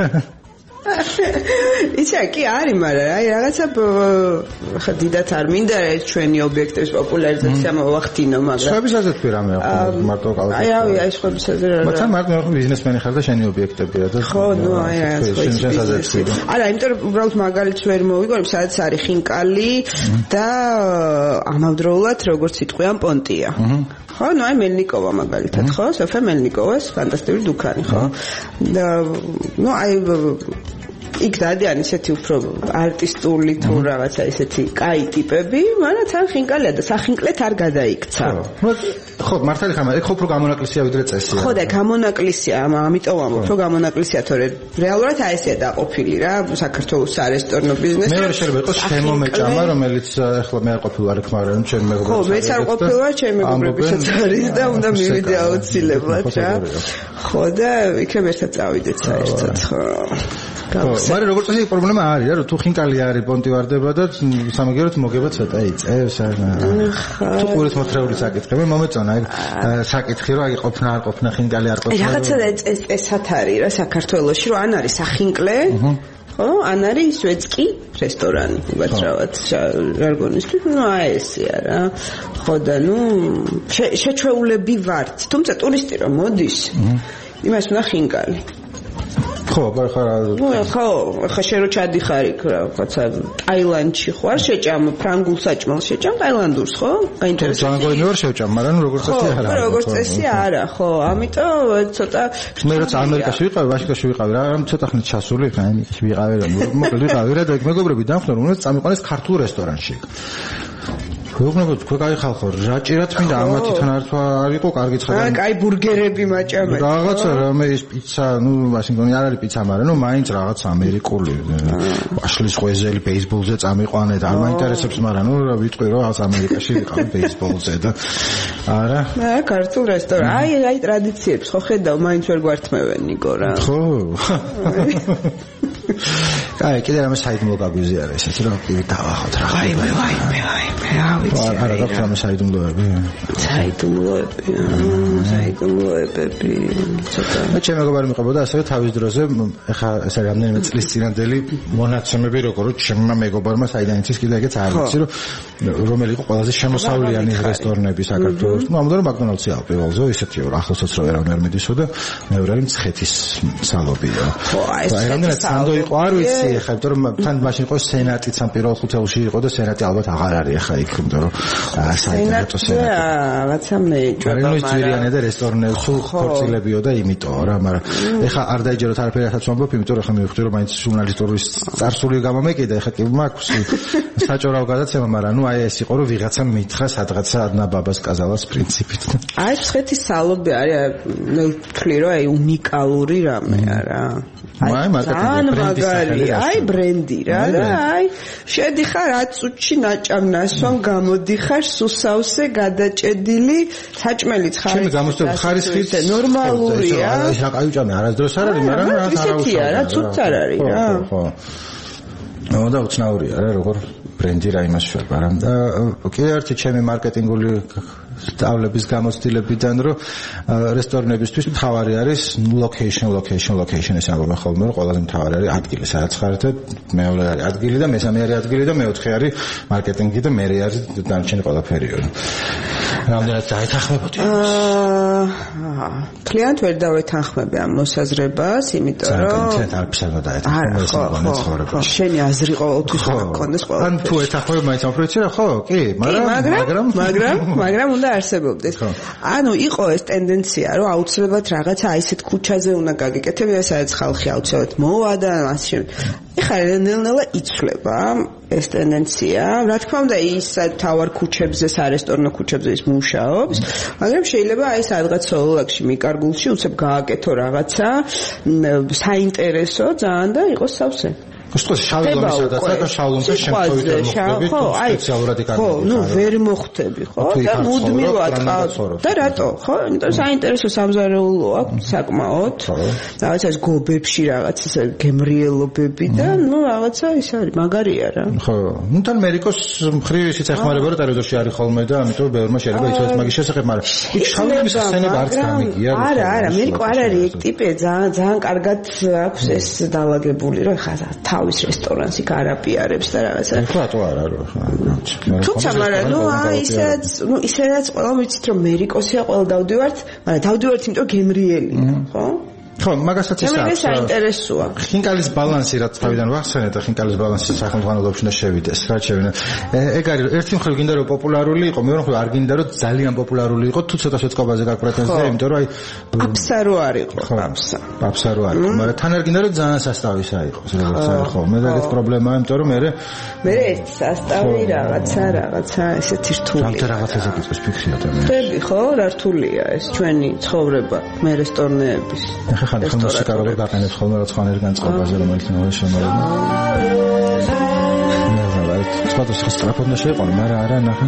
ისა კი არის მაგრამ აი რაღაცა ხა დიდათ არ მინდა ეს ჩვენი ობიექტების პოპულარიზაცია მოვახდინო მაგრამ სხვებისაზე თქვი რამე მარტო კალათი აი აი სხვებისაზე რა მაგრამ მარტო ბიზნესმენი ხარ და შენი ობიექტებია და ხო ნუ აი რაღაცა არა იმიტომ რომ უბრალოდ მაგალითს ვერ მოვიგონებ სადაც არის ხინკალი და ამავდროულად როგორც სიტყვიან პონტია ხო ნუ აი მელნიკოვა მაგალითად ხო სოფია მელნიკოვას ფანტასტიკური დუქანი ხო და ნუ აი იქ დადიან ისეთი უფრო არტისტული თუ რაღაცა ისეთი კაი ტიპები, მაგრამ თან ხინკალია და სახინკლეთ არ გადაიქცა. ხო, მართალი ხარ, ეგ ხო უფრო გამონაკლისია ვიდრე წესია. ხო და გამონაკლისია, ამიტომ ამბობ, რომ გამონაკლისია, თორე რეალურად აი ესეა დაყოფილი რა, საქართველოს სარესტორნო ბიზნესი. მე შეიძლება იყოს ჩემო მეჭამა, რომელიც ახლა მე არ ყოფილვარ იქ, მაგრამ ჩემი მეგობრები. ხო, მეც არ ყოფილვარ, ჩემი მეგობრებისაც არის და უნდა მივიდე აუცილებლად რა. ხო და იქნებ ერთად წავიდეთ საერთოდ, ხო. მაგრამ როგორც წესი პრობლემა არის რა თუ ხინკალი არის პონტი ვარდება და სამაგიეროდ მოგება ცოტა იწევს თუ ყურით მოთრეული საკითხები მომეწონა აი საკითხი რომ აი ყოფნა არ ყოფნა ხინკალი არ ყოფნა რაღაცა ეს ესათ არის რა საქართველოში რომ ან არის სახინკლე ხო ან არის სვეცკი რესტორანი უბრალოდ ჟარგონისთვის ნუ აი ესია რა ხო და ნუ შეჩვეულები ვართ თუმცა ტურისტი რომ მოდის იმას უნდა ხინკალი ხო, ხარ ნუ ხო, ხა შენ რო ჩადიხარ იქ რაღაცა ტაილანდში ხარ, შეჭამ ფრანგულ საჭმელს შეჭამ ტაილანდურს, ხო? გაინტერესებს. ძალიან გონი ვერ შევჭამ, მაგრამ როგორც წესი არა. ხო, როგორც წესი არა, ხო. ამიტომ ცოტა მე რაც ამერიკაში ვიყავი, ვაშინგტონში ვიყავი რა, რამ ცოტა ხნით ჩასული ხა იმით ვიყავი რა. მოკლედ ვიყავი რა და მეგობრები დამხნარ, უნდა წამიყვანეს ქართულ რესტორანში. ვეუბნებოდ თქვენ კაი ხალხო, რა ჭირათ მინდა ამა თვითონ არც არ იყო კარგი ცხადა. აა, კაი ბურგერები მაჭამეთ. რაღაცა რამე ის პიცა, ნუ ვაშინგტონი არ არის პიცა, მაგრამ ნუ მაინც რაღაც ამერიკული. აშლის ყვეზელი ბეისბოლზე წამიყვანეთ, არ მაინტერესებს, მაგრამ ნუ რა ვიტყვი რომ რაღაც ამერიკაში ვიყავ ბეისბოლზე და არა. აა, ქართულ რესტორანი. აი, აი ტრადიციებს ხო ხედავ, მაინც ვერ გვართმევენ ნიკო რა. ხო. აი, კიდე რამე საიდუმლო გაგვიზიარა ესეც რომ პირი დავახოთ რა. აი, აი, აი, აი, აი. არა, რა გაქვს რამე საიდუმლოები? საიდუმლოები, საიდუმლოები. ცოტა. მე ჩემ მეგობარი მიყებოდა ასევე თავის დროზე, ეხა ეს არის რამდენიმე წლის წინანდელი მონაცემები, როგორც ჩემმა მეგობარმა საიდან იცის კიდე ეგეც არ ვიცი, რომ რომელი იყო ყველაზე შემოსავლიანი რესტორნები საქართველოს. ნუ ამიტომ მაკდონალდსი აქვს პირველზე, ისეთი რომ ახლოსაც რო ერავინ არ მედისო და მეორე არის მცხეთის სალობია. ხო, აი ეს რამდენად სანდო იყო არ ვიცი ეხლა, იმიტომ რომ თან მაშინ იყო სენატიც ამ პირველ ხუთეულში იყო და სენატი ალბათ აღარ არის ეხლა იქ, იმიტომ რომ საერთოდ სენატი რაღაცა მეჭვა მაგრამ ის ძვირიანია და რესტორნები სულ ხორცილებიო და იმიტომ რა, მაგრამ ეხლა არ დაიჯეროთ არაფერი რასაც ვამბობ, იმიტომ რომ ეხლა მივხვდი რომ მაინც ჟურნალისტური წარსული გამომეკიდა, ეხლა კი მაქვს საჭორავ გადაცემა, მაგრამ ნუ აი ეს იყო რომ ვიღაცა მითხრა სადღაცა ადნა ბაბას კაზალას პრინციპით. აი მცხეთის სალობი არის, მე ვთვლი რომ აი უნიკალური რამეა რა. აი მარკეტინგი მაგარი, აი ბრენდი რა და აი შედიხარ ათ წუთში ნაჭამნასვამ გამოდიხარ სუსავსე გადაჭედილი საჭმელიც ხარ. ჩემი გამოსწორებული ხარისხით ნორმალურია. ეს რა კაი უჭამე არასდროს არ არის, მაგრამ რა ისეთია რა, ცუც არ არის რა. ხო. ნუ და უცნაურია რა, როგორ ბრენდი რა იმას შვება რა და კიდევ ერთი ჩემი მარკეტინგული სწავლების გამოცდილებიდან რომ რესტორნებისთვის მთავარი არის location location location ეს ამბობენ ხოლმე რომ ყველაზე მთავარი არის ადგილი სადაც ხარ და მეორე არის ადგილი და მესამე არის ადგილი და მეოთხე არის მარკეტინგი და მერე არის დანარჩენი ყველაფერი. რამდენად დაეთანხმებოდი? აა კლიენტ ვერ დავეთანხმები ამ მოსაზრებას, იმიტომ რომ კლიენტ არ ფსავდა დაეთანხმება ცხოვრებაში. შენი აზრი ყოველთვის გქონდეს ყოველთვის. ან თუ ეთანხმები მაინც ამფრეცი რა ხო? კი, მაგრამ მაგრამ მაგრამ მაგრამ უნდა არსებობდეს. ანუ იყო ეს ტენდენცია, რომ აუცილებლად რაღაცა აი ესეთ ქუჩაზე უნდა გაგიკეთებია, სადაც ხალხი აუცილებლად მოვა და ასე შემდეგ. ეხლა ნელ-ნელა იცვლება ეს ტენდენცია. რა თქმა უნდა, ის თავარ ქუჩებზე, სარესტორნო ქუჩებზე ის მუშაობს, მაგრამ შეიძლება აი სადღაც სოლოლაკში, მიკარგულში უცებ გააკეთო რაღაცა საინტერესო ძალიან და იყოს სავსე. Что შავი ლომისადაც და შავ ლომზე შემთხვევით მოხდები სპეციალურად იქ არის. ხო, ნუ ვერ მოხდები, ხო? და მუდმივად და რატო? ხო? იმიტომ საინტერესო სამზარეულო აქვს საკმაოდ. რაღაცა ეს გობებში რაღაც ეს გემრიელობები და ნუ რაღაცა ის არის, მაგარია რა. ხო, ნუ თან ამერიკოს მხრივ ისიც ეხმარება რომ ტელევიზორში არის ხოლმე და ამიტომ ბევრმა შეიძლება იცოდეს მაგის შესახებ, მაგრამ იქ შავი ლომის სცენება არც გამიგია. არა, არა, ამერიკო არ არის ეგ ტიპი, ძალიან ძალიან კარგად აქვს ეს დაალაგებული, რომ ხაზა თავის რესტორანს იქ არაპიარებს და რაღაცა. რატო არა რა ხა. თუმცა მაგრამ ნუ აი ისაც, ნუ ისედაც ყველა ვიცით რომ ამერიკოსია ყველა დავდივართ, მაგრამ დავდივართ იმიტომ გემრიელი, ხო? ხო, მაგასაც ის აქვს. ეს საინტერესოა. ხინკალის ბალანსი რაც თავიდან ვახსენეთ და ხინკალის ბალანსი სახელმწიფოებში და შევიდეს, რა შევინა. ეგ არის ერთი მხრივ გინდა რომ პოპულარული იყო, მეორე მხრივ არ გინდა რომ ძალიან პოპულარული იყო, თუ ცოტა შეწყობაზე გაქვს პრეტენზია, იმიტომ რომ აი აფსა რო არ იყო, აფსა. აფსა რო არ იყო, მაგრამ თან არ გინდა რომ ძალიან სასტავისა იყოს, როგორც არის ხოლმე და ეს პრობლემაა, იმიტომ რომ მე მე ერთი სასტავი რაღაცა, რაღაცა ესეთი რთული. რამე რაღაცაზე გიწევს ფიქრი ადამიანს. ხები ხო, რა რთულია ეს ჩვენი ცხოვრება, მე რესტორნეების. ხან ხან მუსიკა როგორ გაყენებს ხოლმე რა ცხანერ განწყობაზე რომელიც ნუ შემოერდა. ნუ რა, სხვადასხვა სტრაფად უნდა შეიყვანო, მაგრამ არა ნახე.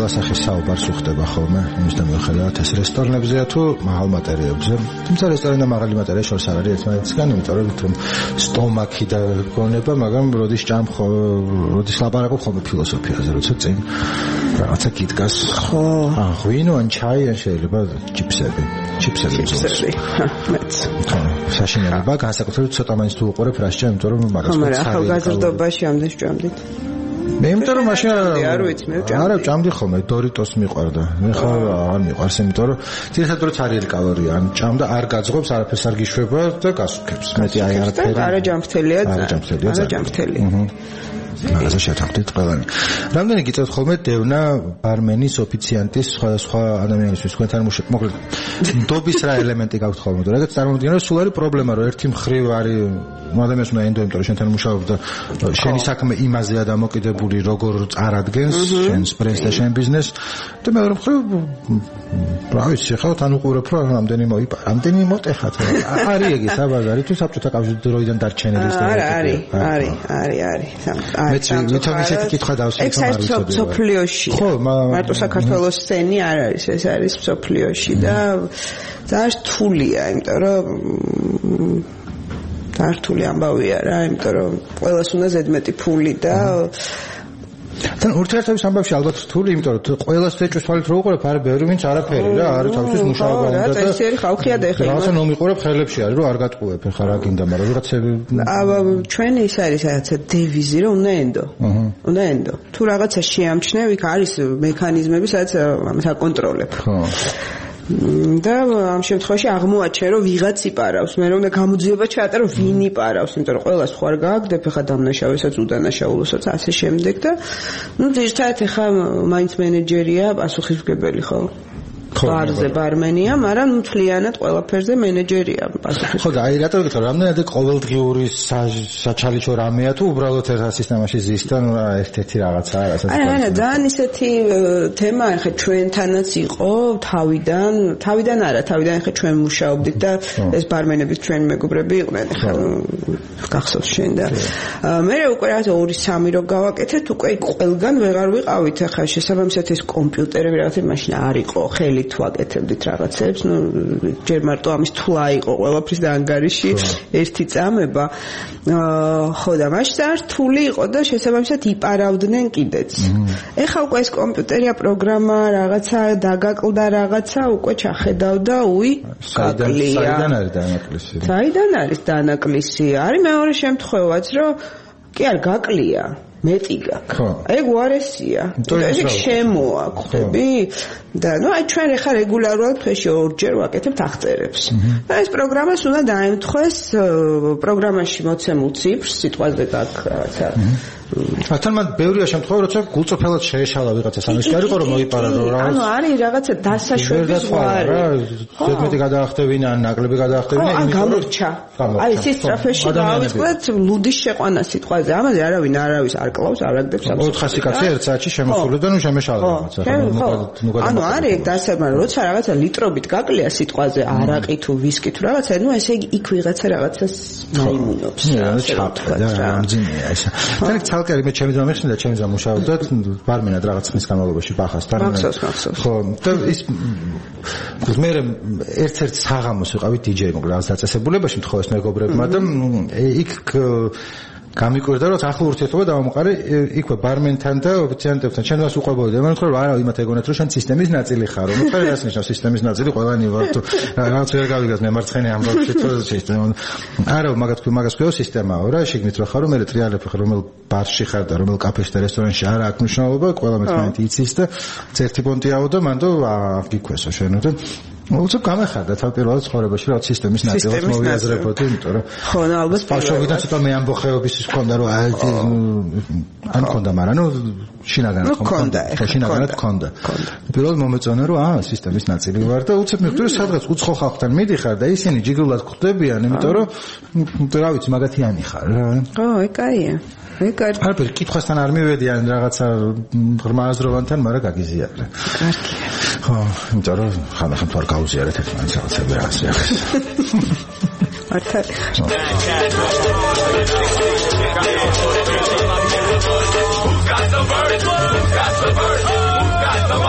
ყველა სახის საუბარს უხდება ხოლმე იმის და მიუხედავად ეს რესტორნებზეა თუ მაღალ მატერიებზე. თუმცა რესტორანი და მაღალი მატერია შორს არ არის ერთმანეთისგან, იმიტომ რომ სტომაქი და გონება, მაგრამ როდის ჭამხო, როდის ლაპარაკობ ხოლმე ფილოსოფიაზე, როცა წინ რაღაცა გიდგას. ხო. აა ღვინო ან ჩაი ან შეიძლება ჩიფსები. ჩიფსები. ჩიფსები. მეც. ხო, საშინელება, განსაკუთრებით ცოტა მაინც თუ უყურებ რა შეჭამ, იმიტომ რომ მაგას ხო, მაგრამ ახალგაზრდობაში ამდენ სჭამდით. მე იმიტომ რომ მაშინ არ ვიცი მე ვჭამდი. არა, ჭამდი ხოლმე, დორიტოს მიყვარდა. მე ხო არ მიყვარს, იმიტომ რომ ძირითადად რო ცარიელი კალორია, ან ჭამდა არ გაძღობს, არაფერს არ გიშვება და გასუქებს. მეტი აი არაფერი. არა ჯამრთელია, არა ჯამრთელია. არა ჯამრთელი. მაგაზე შეთანხმდით ყველანი. რამდენი გიწევთ ხოლმე დევნა ბარმენის, ოფიციანტის, სხვადასხვა ადამიანისთვის თქვენთან მუშაობთ? მოკლედ, ნდობის რა ელემენტი გაქვთ ხოლმე? რადგან წარმოვიდგინე რომ სულ არის პრობლემა, რომ ერთი მხრივ არის ადამიანს უნდა ენდო, იმიტომ რომ შენთან მუშაობ და შენი საქმე იმაზეა დამოკიდებული, როგორ წარადგენს შენს ბრენდს და შენ ბიზნესს. და მეორე მხრივ რა ვიცი, ხა თან უყურებ რომ რამდენი მოიპარა, რამდენი მოტეხათ. არის ეგ საბაზარი თუ საბჭოთა კავშირის დროიდან დარჩენილი სტერეოტიპი? არა, არის, არის, არის, არის. მე თვითონ ისეთი კითხვა დავსვით რომ არ ვიცოდი. ეს სოფლიოში. ხო, მარტო საქართველოს სცენი არ არის, ეს არის სოფლიოში და ძალიან რთულია, იმიტომ რომ დართული ამბავია რა, იმიტომ რომ ყველას უნდა ზედმეტი ფული და თან ურთიერთობის ამბავში ალბათ რთული, იმიტომ რომ ყველას ეჭვს თვალით რო უყურებ, არის ბევრი ვინც არაფერი რა, არის თავისთვის მუშაობა უნდა და ეს არის ხალხია და ეხლა რაღაცა ნომიყურებ ხელებში არის, რომ არ გატყუებ ეხლა რა გინდა, მაგრამ რაღაცები აბა ჩვენი ის არის რაღაცა დევიზი, რომ უნდა ენდო. უნდა ენდო. თუ რაღაცა შეამჩნევ, იქ არის მექანიზმები, სადაც ამას აკონტროლებ. ხო. და ამ შემთხვევაში აღმოაჩენ რომ ვიღაც იპარავს, მე რომ და გამოძიება ჩაატარო ვინ იპარავს, იმიტომ რომ ყველას ხო არ გააგდებ ხა დამნაშავესაც, უდანაშაულოსაც ასე შემდეგ და ნუ ძირთადად ხა მაინც მენეჯერია, პასუხისმგებელი ხო? ბარზე ბარმენია, მაგრამ მთლიანად ყველაფერზე მენეჯერია პასუხისმგებელი. ხო და აი რატო გითხრა, რამდენად ყოველდღიური საჩალიჩო რამეა თუ უბრალოდ ერთ სისტემაში ზის და ნუ ერთ-ერთი რაღაცაა, რასაც არა, არა, ძალიან ისეთი თემაა, ხა ჩვენთანაც იყო თავიდან, თავიდან არა, თავიდან ხა ჩვენ მუშაობდით და ეს ბარმენები ჩვენი მეგობრები იყვნენ, ხა გახსოვს შენ და მე უკვე რაღაცა ორი სამი რო გავაკეთეთ, უკვე ყველგან ვეღარ ვიყავით, ხა შესაბამისად ეს კომპიუტერები რაღაცა მაშინ არ იყო, ხელი თუ აკეთებდით რაღაცებს, ნუ ჯერ მარტო ამის თვლა იყო ყველაფრის და ანგარიში ერთი წამება. ხო და მაშინ ძალიან რთული იყო და შესაბამისად იპარავდნენ კიდეც. ეხლა უკვე ეს კომპიუტერია, პროგრამა, რაღაცა დაგაკლდა რაღაცა, უკვე ჩახედავ და უი, გაკლია. საიდან არის დანაკლისი? საიდან არის დანაკლისი? არის მეორე შემთხვევაც, რომ კი არ გაკლია. მეტი გაქვს. ეგ უარესია. ეს შემოა, ხვდები? და ნუ აი ჩვენ ახლა რეგულარულად თვეში ორჯერ ვაკეთებთ აღწერებს. და ეს პროგრამას უნდა დაემთხვეს პროგრამაში მოცემულ ციფრს, სიტყვაზე გაქვს რაღაცა. თან მან ბევრია შემთხვევა, როცა გულწრფელად შეეშალა ვიღაცას, ანუ ის კი არ იყო რომ მოიპარა რომ რა. ანუ არის რაღაცა დასაშვების ზღვარი. ზედმეტი გადაახტევინა, ან ნაკლები გადაახტევინა, იმიტომ რომ გამორჩა. აი ეს სტრაფეში დავიწყეთ ლუდის შეყვანა სიტყვაზე. ამაზე არავინ არავის არ კლავს, არ აგდებს ამას. ოთხასი კაცი ერთ საათში შემოსული და ნუ შემეშალა რაღაცა. ანუ არის ეგ დასაბმარი, როცა რაღაცა ლიტრობით გაკლია სიტყვაზე, არაყი თუ ვისკი თუ რაღაცა, ნუ ესე იქ ვიღაცა რაღაცას მაიმუნობს. რა, ამძიმეა ესა. თან ცალკე მე ჩემი ძმა მეხსნა და ჩემი ძმა მუშაობდა ბარმენად რაღაც ხნის განმავლობაში ბახასთან. მახსოვს, მახსოვს. ხო, და ის მე ერთ-ერთ საღამოს ვიყავი დიჯეი, მოკლედ რაღაც დაწესებულებაში მთხოვეს მეგობრებმა და იქ გამიკვირდა რომ ახლა ურთიერთობა დავამყარე იქვე ბარმენთან და ოფიციანტებთან. ჩვენ მას უყვებოდი და მე ვთქვი რომ არა, იმათ ეგონათ რომ შენ სისტემის ნაწილი ხარ. მე ვთქვი რას ნიშნავს სისტემის ნაწილი, ყველანი ვარ თუ რაღაც ვერ გავიგას მე მარცხენა ამბავში თუ სისტემა. არა, მაგათ ვთქვი, მაგას ვთქვი სისტემაა რა, შეგნით რა ხარ რომ მე ტრიალებ ხარ რომელ ბარში ხარ და რომელ კაფეში და რესტორანში არა აქვს მნიშვნელობა, ყველა მეცნიერი იცის და ერთი პონტიაო და მანდ გიქვესო შენო და უცებ გამეხარდა თავპირველად ცხოვრებაში რა სისტემის ნაწილად მოვიაზრებოდი, იმიტომ რომ ხო, ალბათ ბავშვობიდან ცოტა მე ამბოხეობის ის ქონდა რომ აი ან ქონდა, მაგრამ ნუ შინაგანად ქონდა. ხო, შინაგანად ქონდა. პირველად მომეწონა რომ აა სისტემის ნაწილი ვარ და უცებ მივხვდი რომ სადღაც უცხო ხალხთან მიდიხარ და ისინი ჯიგრულად ხვდებიან, იმიტომ რომ რა ვიცი, მაგათიანი ხარ რა. ხო, ეკაია. ეკარი. არაფერი კითხვასთან არ მივედიან რაღაცა ღრმა აზროვანთან, მაგრამ გაგიზიარე. კარგია. ხო, იმიტომ რომ ხანდახან თუ არ გაუზიარეთ ერთმანეთს რაღაცები ასე ახს. მართალი. Who's got the verse? Who's got the verse? Who's got the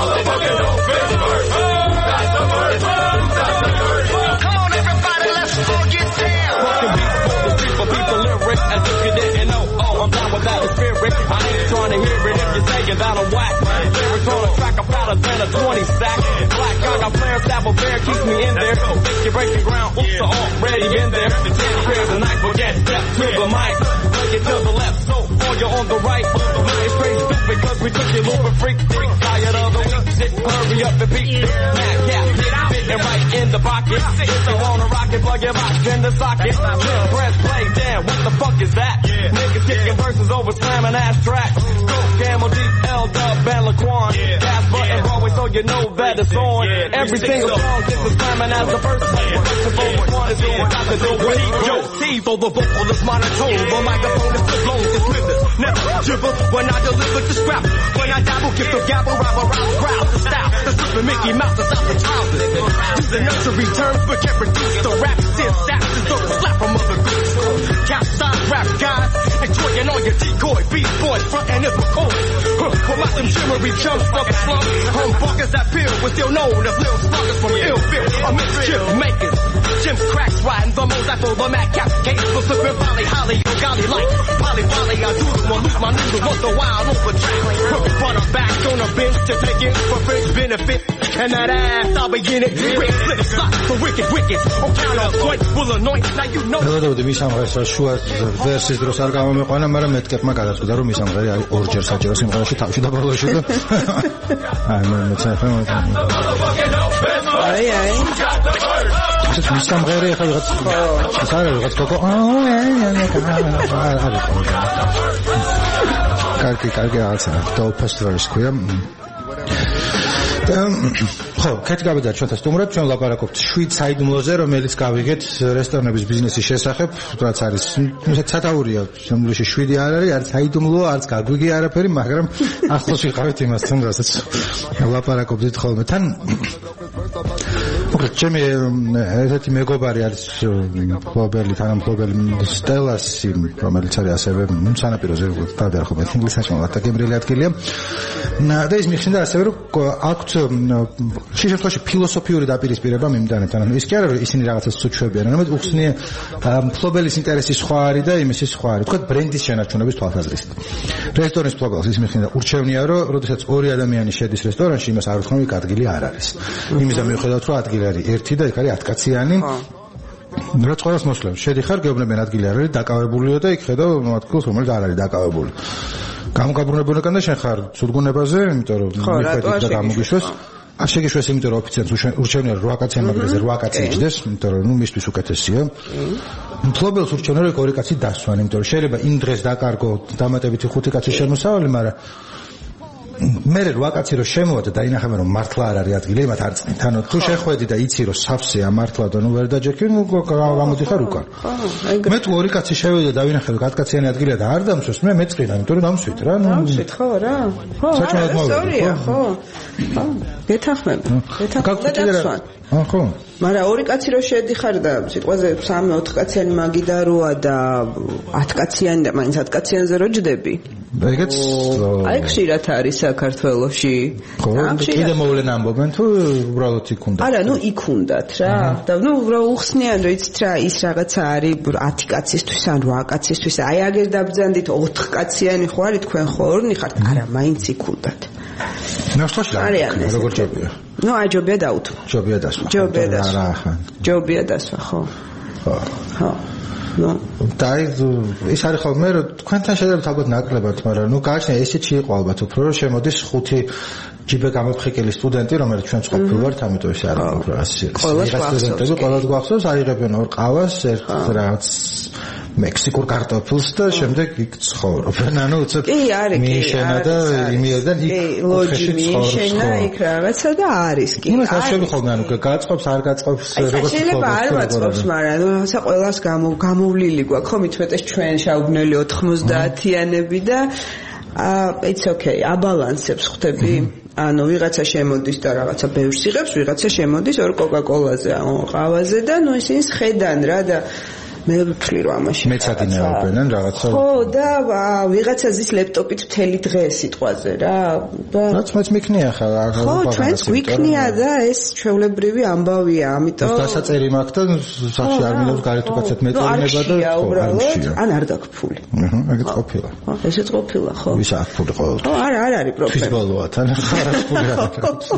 thinking that I'm whack. Lyrics on a track, I'm fatter than a twenty sack. Black Gaga player, Stabber Bear keeps me in there. Think you're breaking ground, oops, are already in there. Here's a night, forget step to the mic. Look it to the left, so all you're on the right. It's straight stupid because we took you looping freak. freak. Tired of the weak shit, hurry up and beat. Mad cat, fitting right in the pocket. If you wanna rock it, plug your box in the socket. Press play, damn, what the fuck is that? Niggas kicking verses over slamming ass tracks. Go, Camel Deep, L-Dub, and Laquan. Gas button, Broadway, so you know that it's on. Every single song gets as slamming as the first one. The vocal one is doing, got to do what he Yo, T-Vo, the vocal is monotone. The microphone is full blown, it's slithers. Never gibber when I deliver the scrap. When I dabble, give the gabble, rabble, round, growl, the style. The slipper Mickey Mouse is out the childhood. Use the nursery terms, but can't reduce the rap. Sin saps is the slap from other groups. Capsize rap guys, enjoying all your decoy beat boys, front and it's McCoy. Huh, come out them shimmery chumps for the slum. Humbuckers that feel was still known as little sluggers from Illville. A mischief makers. Jim's cracks riding the most after the Mac Cap. Gates for slipping Valley, Holly, or Golly like. Polly, Polly, I do them or lose my noodle once a while over track. Run her back on a bench to take it for French benefit. And that ass, I'll be in it. Quick, flip, slot, for wicked, wicked. On count of point, will anoint, now you know. ელოდები მის ამღერს შუა ვერსის დროს არ გამომეყვანა, მაგრამ მეთქებმა გადაწყვიტა რომ მის ამღერი არის ორჯერ საჯარო სიმღერაში თავში და ბოლოში და აი მე მეცახე აი აი ეს მის ამღერი ახლა ვიღაც ეს არის ვიღაც კოკო აი კარგი კარგი რაღაცა დოუ ფესტივალის ქვია ხო, კეთ გავიდა ჩვენთან სტუმრად, ჩვენ ვლაპარაკობთ შვიდ საიდუმლოზე, რომელიც გავიგეთ რესტორნების ბიზნესის შესახებ, რაც არის, ისე სათაურია, შემდგომში შვიდი არ არის, არც საიდუმლოა, არც გაგვიგი არაფერი, მაგრამ ახლოს ვიყავით იმასთან, რასაც ვლაპარაკობდით ხოლმე. თან მოკლედ, ჩემი ერთ-ერთი მეგობარი არის ფლობელი, თანამფლობელი სტელასი, რომელიც არის ასევე სანაპიროზე, დავდარ ხოლმე ინგლისში, მაგრამ გემრიელი ადგილია. და ის მიხსენდა ასევე, რომ აქვთ შეშეთქვაში ფილოსოფიური დაპირისპირება მიმდანებთან. ანუ ის კი არა რომ ისინი რაღაცას უჩვევებიან, არამედ უხსნიან ფლობელის ინტერესი სხვა არის და იმისი სხვა არის. თქვა ბრენდის შენარჩუნების თვალსაზრისით. რესტორნის ფლობელს ის მიხსენდა ურჩევნია რომ როდესაც ორი ადამიანი შედის რესტორანში, იმას არ უთხრობ იქ ადგილი არ არის. იმისა მიუხედავად რომ ადგილი არის ერთი და იქ არის ათკაციანი. რაც ყველას მოსლებს. შედიხარ გეუბნებიან ადგილი არ არის, დაკავებულიო და იქ ხედავ ადგილს რომელიც არ არის დაკავებული. გამოგაბრუნებული კანდა შენ ხარ ცუდგუნებაზე, იმიტომ რომ მიხედავ და გამოგიშვეს. არ შეგიშვეს, იმიტომ რომ ოფიციალს ურჩევნია რომ რვა კაციან მაგაზე რვა კაცი იჯდეს, იმიტომ რომ ნუ მისთვის უკეთესია. მფლობელს ურჩევნია რომ ორი კაცი დასვან, იმიტომ რომ შეიძლება იმ დღეს დაკარგო დამატებითი ხუთი კაცის შემოსავალი, მაგრამ მე რვა კაცი რომ შემოვიდა და ინახავენ რომ მართლა არ არის ადგილი, მათ არ წნით. ანუ თუ შეხვედი და იცი რომ სავსეა მართლა და ნუ ვერ დაჯექი, ნუ გამოდიხარ უკან. მე თუ ორი კაცი შევიდა და ვინახე რომ კაცკაციანი ადგილია და არ დამსვეს, მე მეწყინა, იმიტომ რომ დამსვით რა. ნუ დამსვით ხო რა? ხო, საჭმელად მოვიდა. ხო. ხო. გეთახმები. გეთახმები და აა ხო. მაგრამ ორი კაცი რო შედიხარ და სიტყვაზე სამი ოთხ კაციანი მაგიდა როა და ათ კაციანი და მაინც ათ კაციანზე რო ჯდები. ეგეც აი ხშირად არის საქართველოში. ხო, კიდე მოვლენ ამბობენ თუ უბრალოდ იქ უნდა. არა, ნუ იქ უნდათ რა. და ნუ რა უხსნიან რომ იცით რა ის რაღაცა არის ათი კაცისთვის ან რვა კაცისთვის. აი აგერ დაბძანდით ოთხ კაციანი ხო არის თქვენ ხო ორნი ხართ? არა, მაინც იქ უნდათ. ნახშოში როგორ ჯობია? ნუ აი ჯობია დაუთო. ჯობია დასვა. ჯობია დასვა. ჯობია დასვა, ხო. ხო. ხო. ნუ დაი ის არის ხოლმე რომ თქვენთან შედარებით ალბათ ნაკლებად, მაგრამ ნუ გააჩნია ესეც იყო ალბათ უფრო რომ შემოდის ხუთი ჯიბე გამოფხიკელი სტუდენტი, რომელიც ჩვენც ყოფილვართ, ამიტომ ეს არის უფრო ასე. ყველა სტუდენტები ყველა გვახსოვს, აიღებენ ორ ყავას, ერთ რაღაც მექსიკურ კარტოფილს და შემდეგ იქ ცხოვრობენ. ანუ უცებ მიიშენა და იმიერიდან იქ ლოჯი მიიშენა იქ რაღაცა და არის კი. ნუ ხაშები ხოლმე ანუ გაწყობს არ გაწყობს როგორც შეიძლება არ გაწყობს, მაგრამ ნუ ასა ყველას გამო გამოვლილი გვაქვს, ხო მitwetეს ჩვენ შაუბნელი ოთხმოცდაათიანები და it's okay, აბალანსებს ხვდები? ანუ ვიღაცა შემოდის და რაღაცა ბევრს იღებს, ვიღაცა შემოდის ორ კოკა-კოლაზე, ან ყავაზე და ნუ ისინი ხედან რა და მე ვფლი რომ ამაში მეც ადინეობენ რაღაცა ხო და ვიღაცა ზის ლეპტოპით მთელი დღე სიტყვაზე რა და რაც მეც მიქნია ხა ხო ჩვენც გვიქნია და ეს ჩვეულებრივი ამბავია ამიტომ დასაწერი მაქვს და სახში არ მინდავს გარეთ უკაცეთ მეწონება და უბრალოდ ან არ გაქვს ფული აჰა ეგეც ყოფილა ესეც ყოფილა ხო ვის აქვს ფული ყოველთვის ხო არ არ არის პრობლემა ფიზბოლოა თან ხარ ფული არ აქვს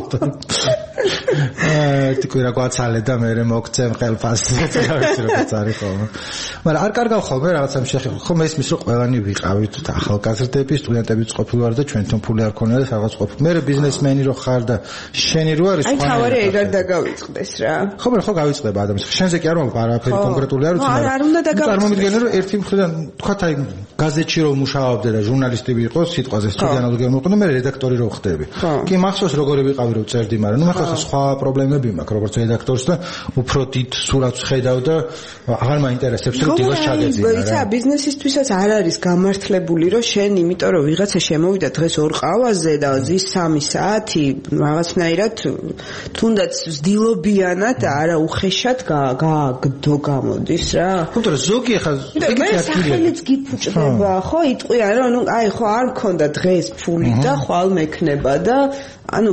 აა ტიკურა გვაცალე და მე მოგცემ ხელფასს რა ვიცი როგორც არის ხოლმე მაგრამ არ კარგავ ხოლმე რაღაცამ შეხება ხომ ეს მის რომ ყველანი ვიყავით ახალგაზრდები სტუდენტებიც ყოფილი ვარ და ჩვენთან ფული არ ქონია და რაღაც ყოფილი მე ბიზნესმენი რო ხარ და შენი რო არის აი თავარი ეგარ დაგავიწყდეს რა ხო მე ხო გავიწყდება ადამიანს შენზე კი არ მაქვს არაფერი კონკრეტული არ ვიცი მაგრამ არ უნდა დაგავიწყდეს წარმოვიდგენე რომ ერთი მხრიდან თქვათ აი გაზეთში რომ მუშაობდე და ჟურნალისტი ვიყო სიტყვაზე სტუდენტად გემოყნე მე რედაქტორი რო ხდები კი მახსოვს როგორი ვიყავი რომ წერდი მაგრამ ნუ მე ხო სხვა პრობლემები მაქვს როგორც რედაქტორს და უფრო დიდ სურათს ხედავ და აღარ მაინტერესებს რომ დილას ჩაგეძინა რა იცი ბიზნესისთვისაც არ არის გამართლებული რომ შენ იმიტომ რომ ვიღაცა შემოვიდა დღეს ორ ყავაზე და ზის სამი საათი რაღაცნაირად თუნდაც ვძდილობიანად არა უხეშად გააგდო გამოდის რა თუმცა ზოგი ახლა იგი სახელიც გიფუჭდება ხო იტყვიან რომ ნუ აი ხო არ მქონდა დღეს ფული და ხვალ მექნება და ანუ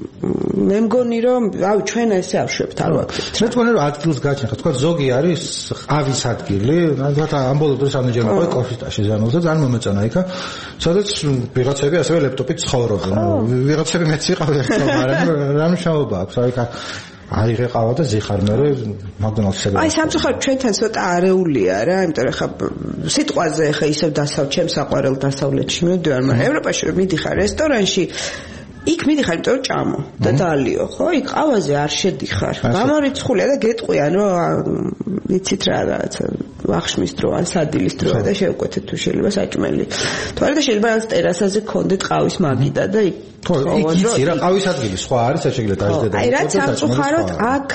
მე მგონი რომ აუ ჩვენ ესე ავშვებთ არ ვაკეთებთ მე მგონი რომ ადგილს გაჩნია ხო თქვა ზოგი არის ყავის ადგილი რაღაცა ამბოლო დროს ამჯერად მიყავი კოფიტაში ზანოზე ძალიან მომეწონა იქა სადაც ვიღაცები ასევე ლეპტოპით ცხოვრობენ ვიღაცები მეც ვიყავი ერთად მაგრამ რა მშაობა აქვს აი ხა აიღე ყავა და ზიხარ მე მაგდონალდსზე აი სამწუხაროდ ჩვენთან ცოტა არეულია რა იმიტომ რომ ხა სიტყვაზე ხა ისევ დასავ ჩემ საყვარელ დასავლეთში მივდივარ მაგრამ ევროპაში რომ მიდიხარ რესტორანში იქ მიდიხარ იმიტომ რომ ჭამო და დალიო ხო იქ ყავაზე არ შედიხარ გამორიცხულია და გეტყვიან რომ ვიცით რა რაღაცა ვახშმის დრო ან სადილის დროა და შევკვეთეთ თუ შეიძლება საჭმელი თუ არა და შეიძლება რაღაც ტერასაზე გქონდეთ ყავის მაგიდა და იქ ხო იცი რა ყავის ადგილი სხვა არის შეიძლება დაждდება აი რაც სამწუხაროდ აქ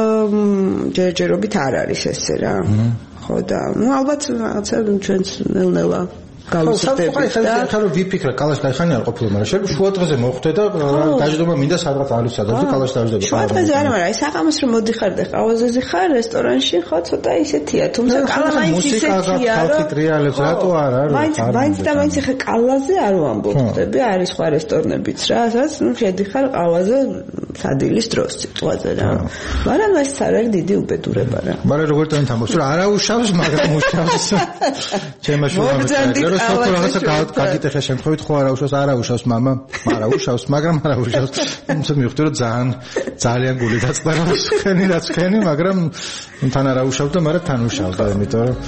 ჯერჯერობით არ არის ესე რა ხო და ნუ ალბათ რაღაცა ჩვენც ნელ-ნელა გავისწრებით და ხა რომ ვიფიქრე კალაში გაიხანი არ ყოფილა მაგრამ შეიძლება შუა დღეზე მოხვდე და დაждობა მინდა სადღაც არის სადაც და კალაში დაждდება შუა დღეზე არა მაგრამ აი საღამოს რომ მოდიხარ და ყავაზეზე ხარ რესტორანში ხო ცოტა ისეთია თუმცა კალა მაინც ისეთია რომ ტრიალებს რატო არა მაინც მაინც და მაინც ხა კალაზე არ ვამბობ ხდები არის სხვა რესტორნებიც რა სადაც ნუ შედიხარ ყავაზე სადილის დროს სიტყვაზე რა მაგრამ ეს არ არის დიდი უბედურება რა მაგრამ როგორ თან თამობს რა არაუშავს მაგრამ უშავს ჩემმა შუა სოფო რაღაცა გაგიტეხე შემთხვევით ხო არა უშავს არა უშავს мама არა უშავს მაგრამ არა უშავს თუმცა მივხვდი რომ ძალიან ძალიან გული დაწყდა რომ ხენი რაც ხენი მაგრამ თან არა უშავდა მაგრამ თან უშავდა იმიტომ რომ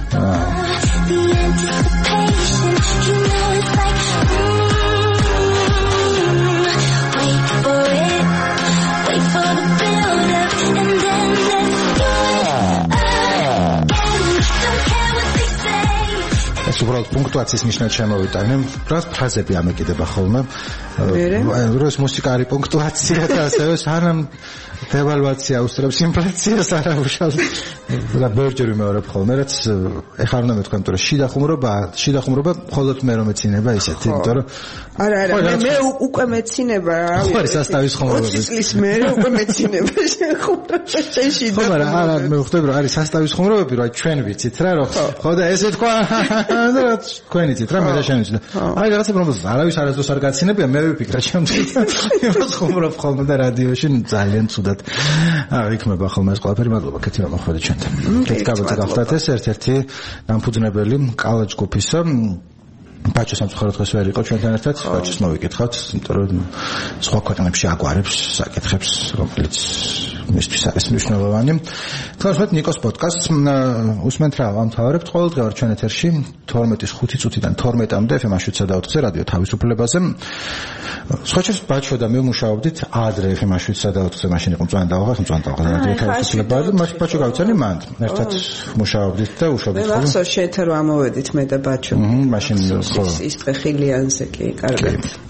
უბრალოდ პუნქტუაციის ნიშნად შემოვიტანე. რაც ფრაზები ამეკიდება ხოლმე. როს მუსიკა არის პუნქტუაცია და ასევე სანამ დევალვაცია უსწრებს ინფლაციას არა უშავს. და ბერჯერ ვიმეორებ ხოლმე, რაც ეხლა უნდა მეთქვა, იმიტომ რომ შიდა ხუმრობა, შიდა ხუმრობა მხოლოდ მე რომ მეცინება ისეთი, იმიტომ რომ არა არა მე უკვე მეცინება რა. ხო არის სასტავის ხუმრობა. ოცი წლის მერე უკვე მეცინება ხუმრობა შიდა. ხო მაგრამ არა მე ვხვდები რომ არის სასტავის ხუმრობები, რა ჩვენ ვიცით რა, რომ ხო და ესე თქვა და თქვენ იცით რა მე და შენ იცით. აი რაღაცა პრობლემა არავის არასდროს არ გაცინებია მე ვიფიქრე ჩემთვის. იმას ხუმრობ ხოლმე და რადიოში ძალიან ცუდად აა იქნება ხოლმე ეს ყველაფერი მადლობა კეთილ მოხვედრით ჩვენთან. კეთილად გავხდათ ეს ერთ-ერთი დამფუძნებელი კალაჯ ჯგუფის ბაჭო სამწუხაროდ დღეს ვერ იყო ჩვენთან ერთად. ბაჭოს მოვიკითხავთ, იმიტომ რომ სხვა ქვეყნებში აგვარებს საკითხებს, რომელიც მისთვის არის მნიშვნელოვანი. თქოს ნიკოს პოდკასტს უსმენთ რა ამთავრებთ ყოველდღე ვარ ჩვენ ეთერში თორმეტის ხუთი წუთიდან თორმეტამდე ეფ ემ შვიდ და ოთხზე რადიო თავისუფლებაზე. სხვაჩერს ბაჭო და მე მუშაობდით ადრე ეფ ემ შვიდ და ოთხზე მაშინ იყო მწვანე და აღარ მწვანე და რადიო თავისუფლებაზე მაშინ ბაჭო გავიცანი მანდ ერთად მუშაობდით და უშავდით. მე მახსოვს შეეთა რომ ამოვედით მე და ბაჭო. მაშინ ის დღე ხილიანზე კი კარგად.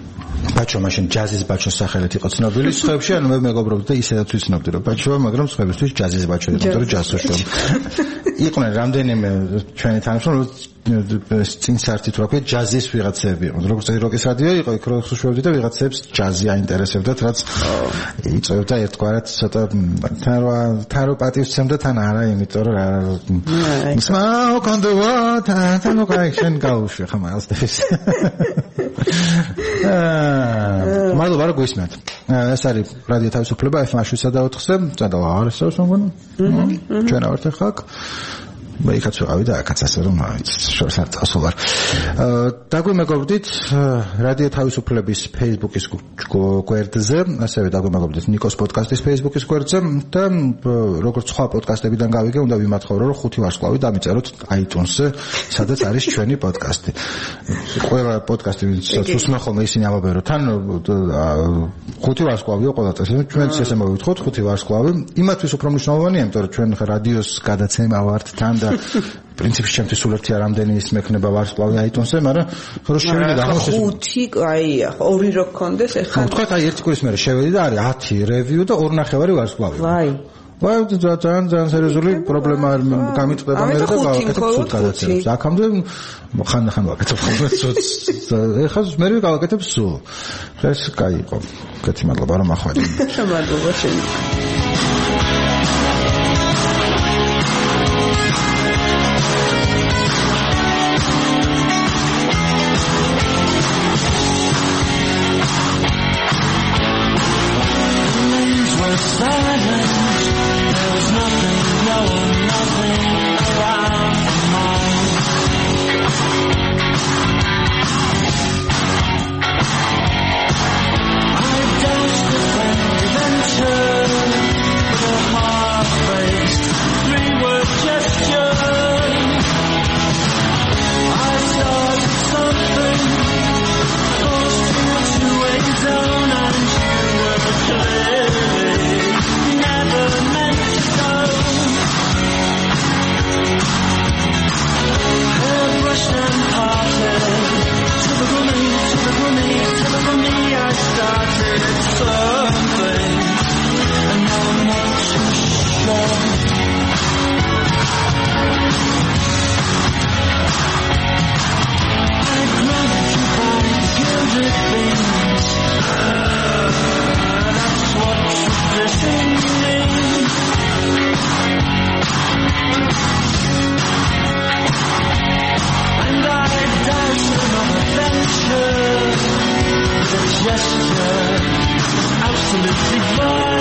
ბაჩო მაშინ ჯაზის ბაჩოს სახელით იყო ცნობილი სხვებში, ანუ მე მეგობრობდი და ისედაც ვიცნობდი რომ ბაჩოა, მაგრამ სხვებისთვის ჯაზის ბაჩო იყო, იმიტომ რომ ჯაზს უშუალოდ. იყვნენ რამდენიმე ჩვენი თანამშრომლები წინ საერთოდ რო ქვია ჯაზის ვიღაცები იყო. როგორც როკის რადიო იყო, იქ რო ხუშუებდი და ვიღაცებს ჯაზი აინტერესებდათ, რაც იწევდა ერთგვარად ცოტა თან რო პატივცემდა, თან არა, იმიტომ რომ smoke on the water, თან რო კაიქშენ გაუშვი ხომ ასდეფის. მადლობა რომ გვისმენთ. ეს არის რადიო თავისუფლება ეფ ემ შვიდსა და ოთხზე, წადა აღარესავს მგონი. ჩვენ ავართ ახლა აქ. მე იქაც ვიყავი და აქაც ასე რომ შორს არ წავსო ვარ. დაგვიმეგობრდით რადიო თავისუფლების Facebook-ის გვერდზე, ასევე დაგვიმეგობრდით ნიკოს პოდკასტის Facebook-ის გვერდზე და როგორც სხვა პოდკასტებიდან გავიგე, უნდა ვიმათხოვრო რომ ხუთი ვარსკვლავი დამიწეროთ iTunes-ზე, სადაც არის ჩვენი პოდკასტი. ყველა პოდკასტი ვისაც უსმენ ხოლმე ისინი ამბობენ რომ თან ხუთი ვარსკვლავიო ყველა წელს. ჩვენც ესე მოვითხოთ ხუთი ვარსკვლავი. იმათთვის უფრო მნიშვნელოვანია, იმიტომ რომ ჩვენ რადიოს გადაცემა ვართ თან და პრინციპში ჩემთვის სულ ერთი რამდენი ის მექნება ვარსკვლავი iTunes-ზე, მაგრამ ხო შევიდე და ახლა ხუთი, აია, ორი რო გქონდეს ეხლა. თქვა აი ერთი კვირის მერე შევედი და არის ათი რევიუ და ორი ნახევარი ვარსკვლავი. ვაი. ვაი, ძალიან ძალიან სერიოზული პრობლემა გამიწდება მე და გავაკეთებ სულ გადაცემას. აქამდე ხან-ხან ვაკეთებ ხოლმე სულს. ეხლა მე გავაკეთებ სულ. ეს კაი იყო. კეთილი მადლობა რომ ახვედი. მადლობა შენ. Gesture, absolutely fine.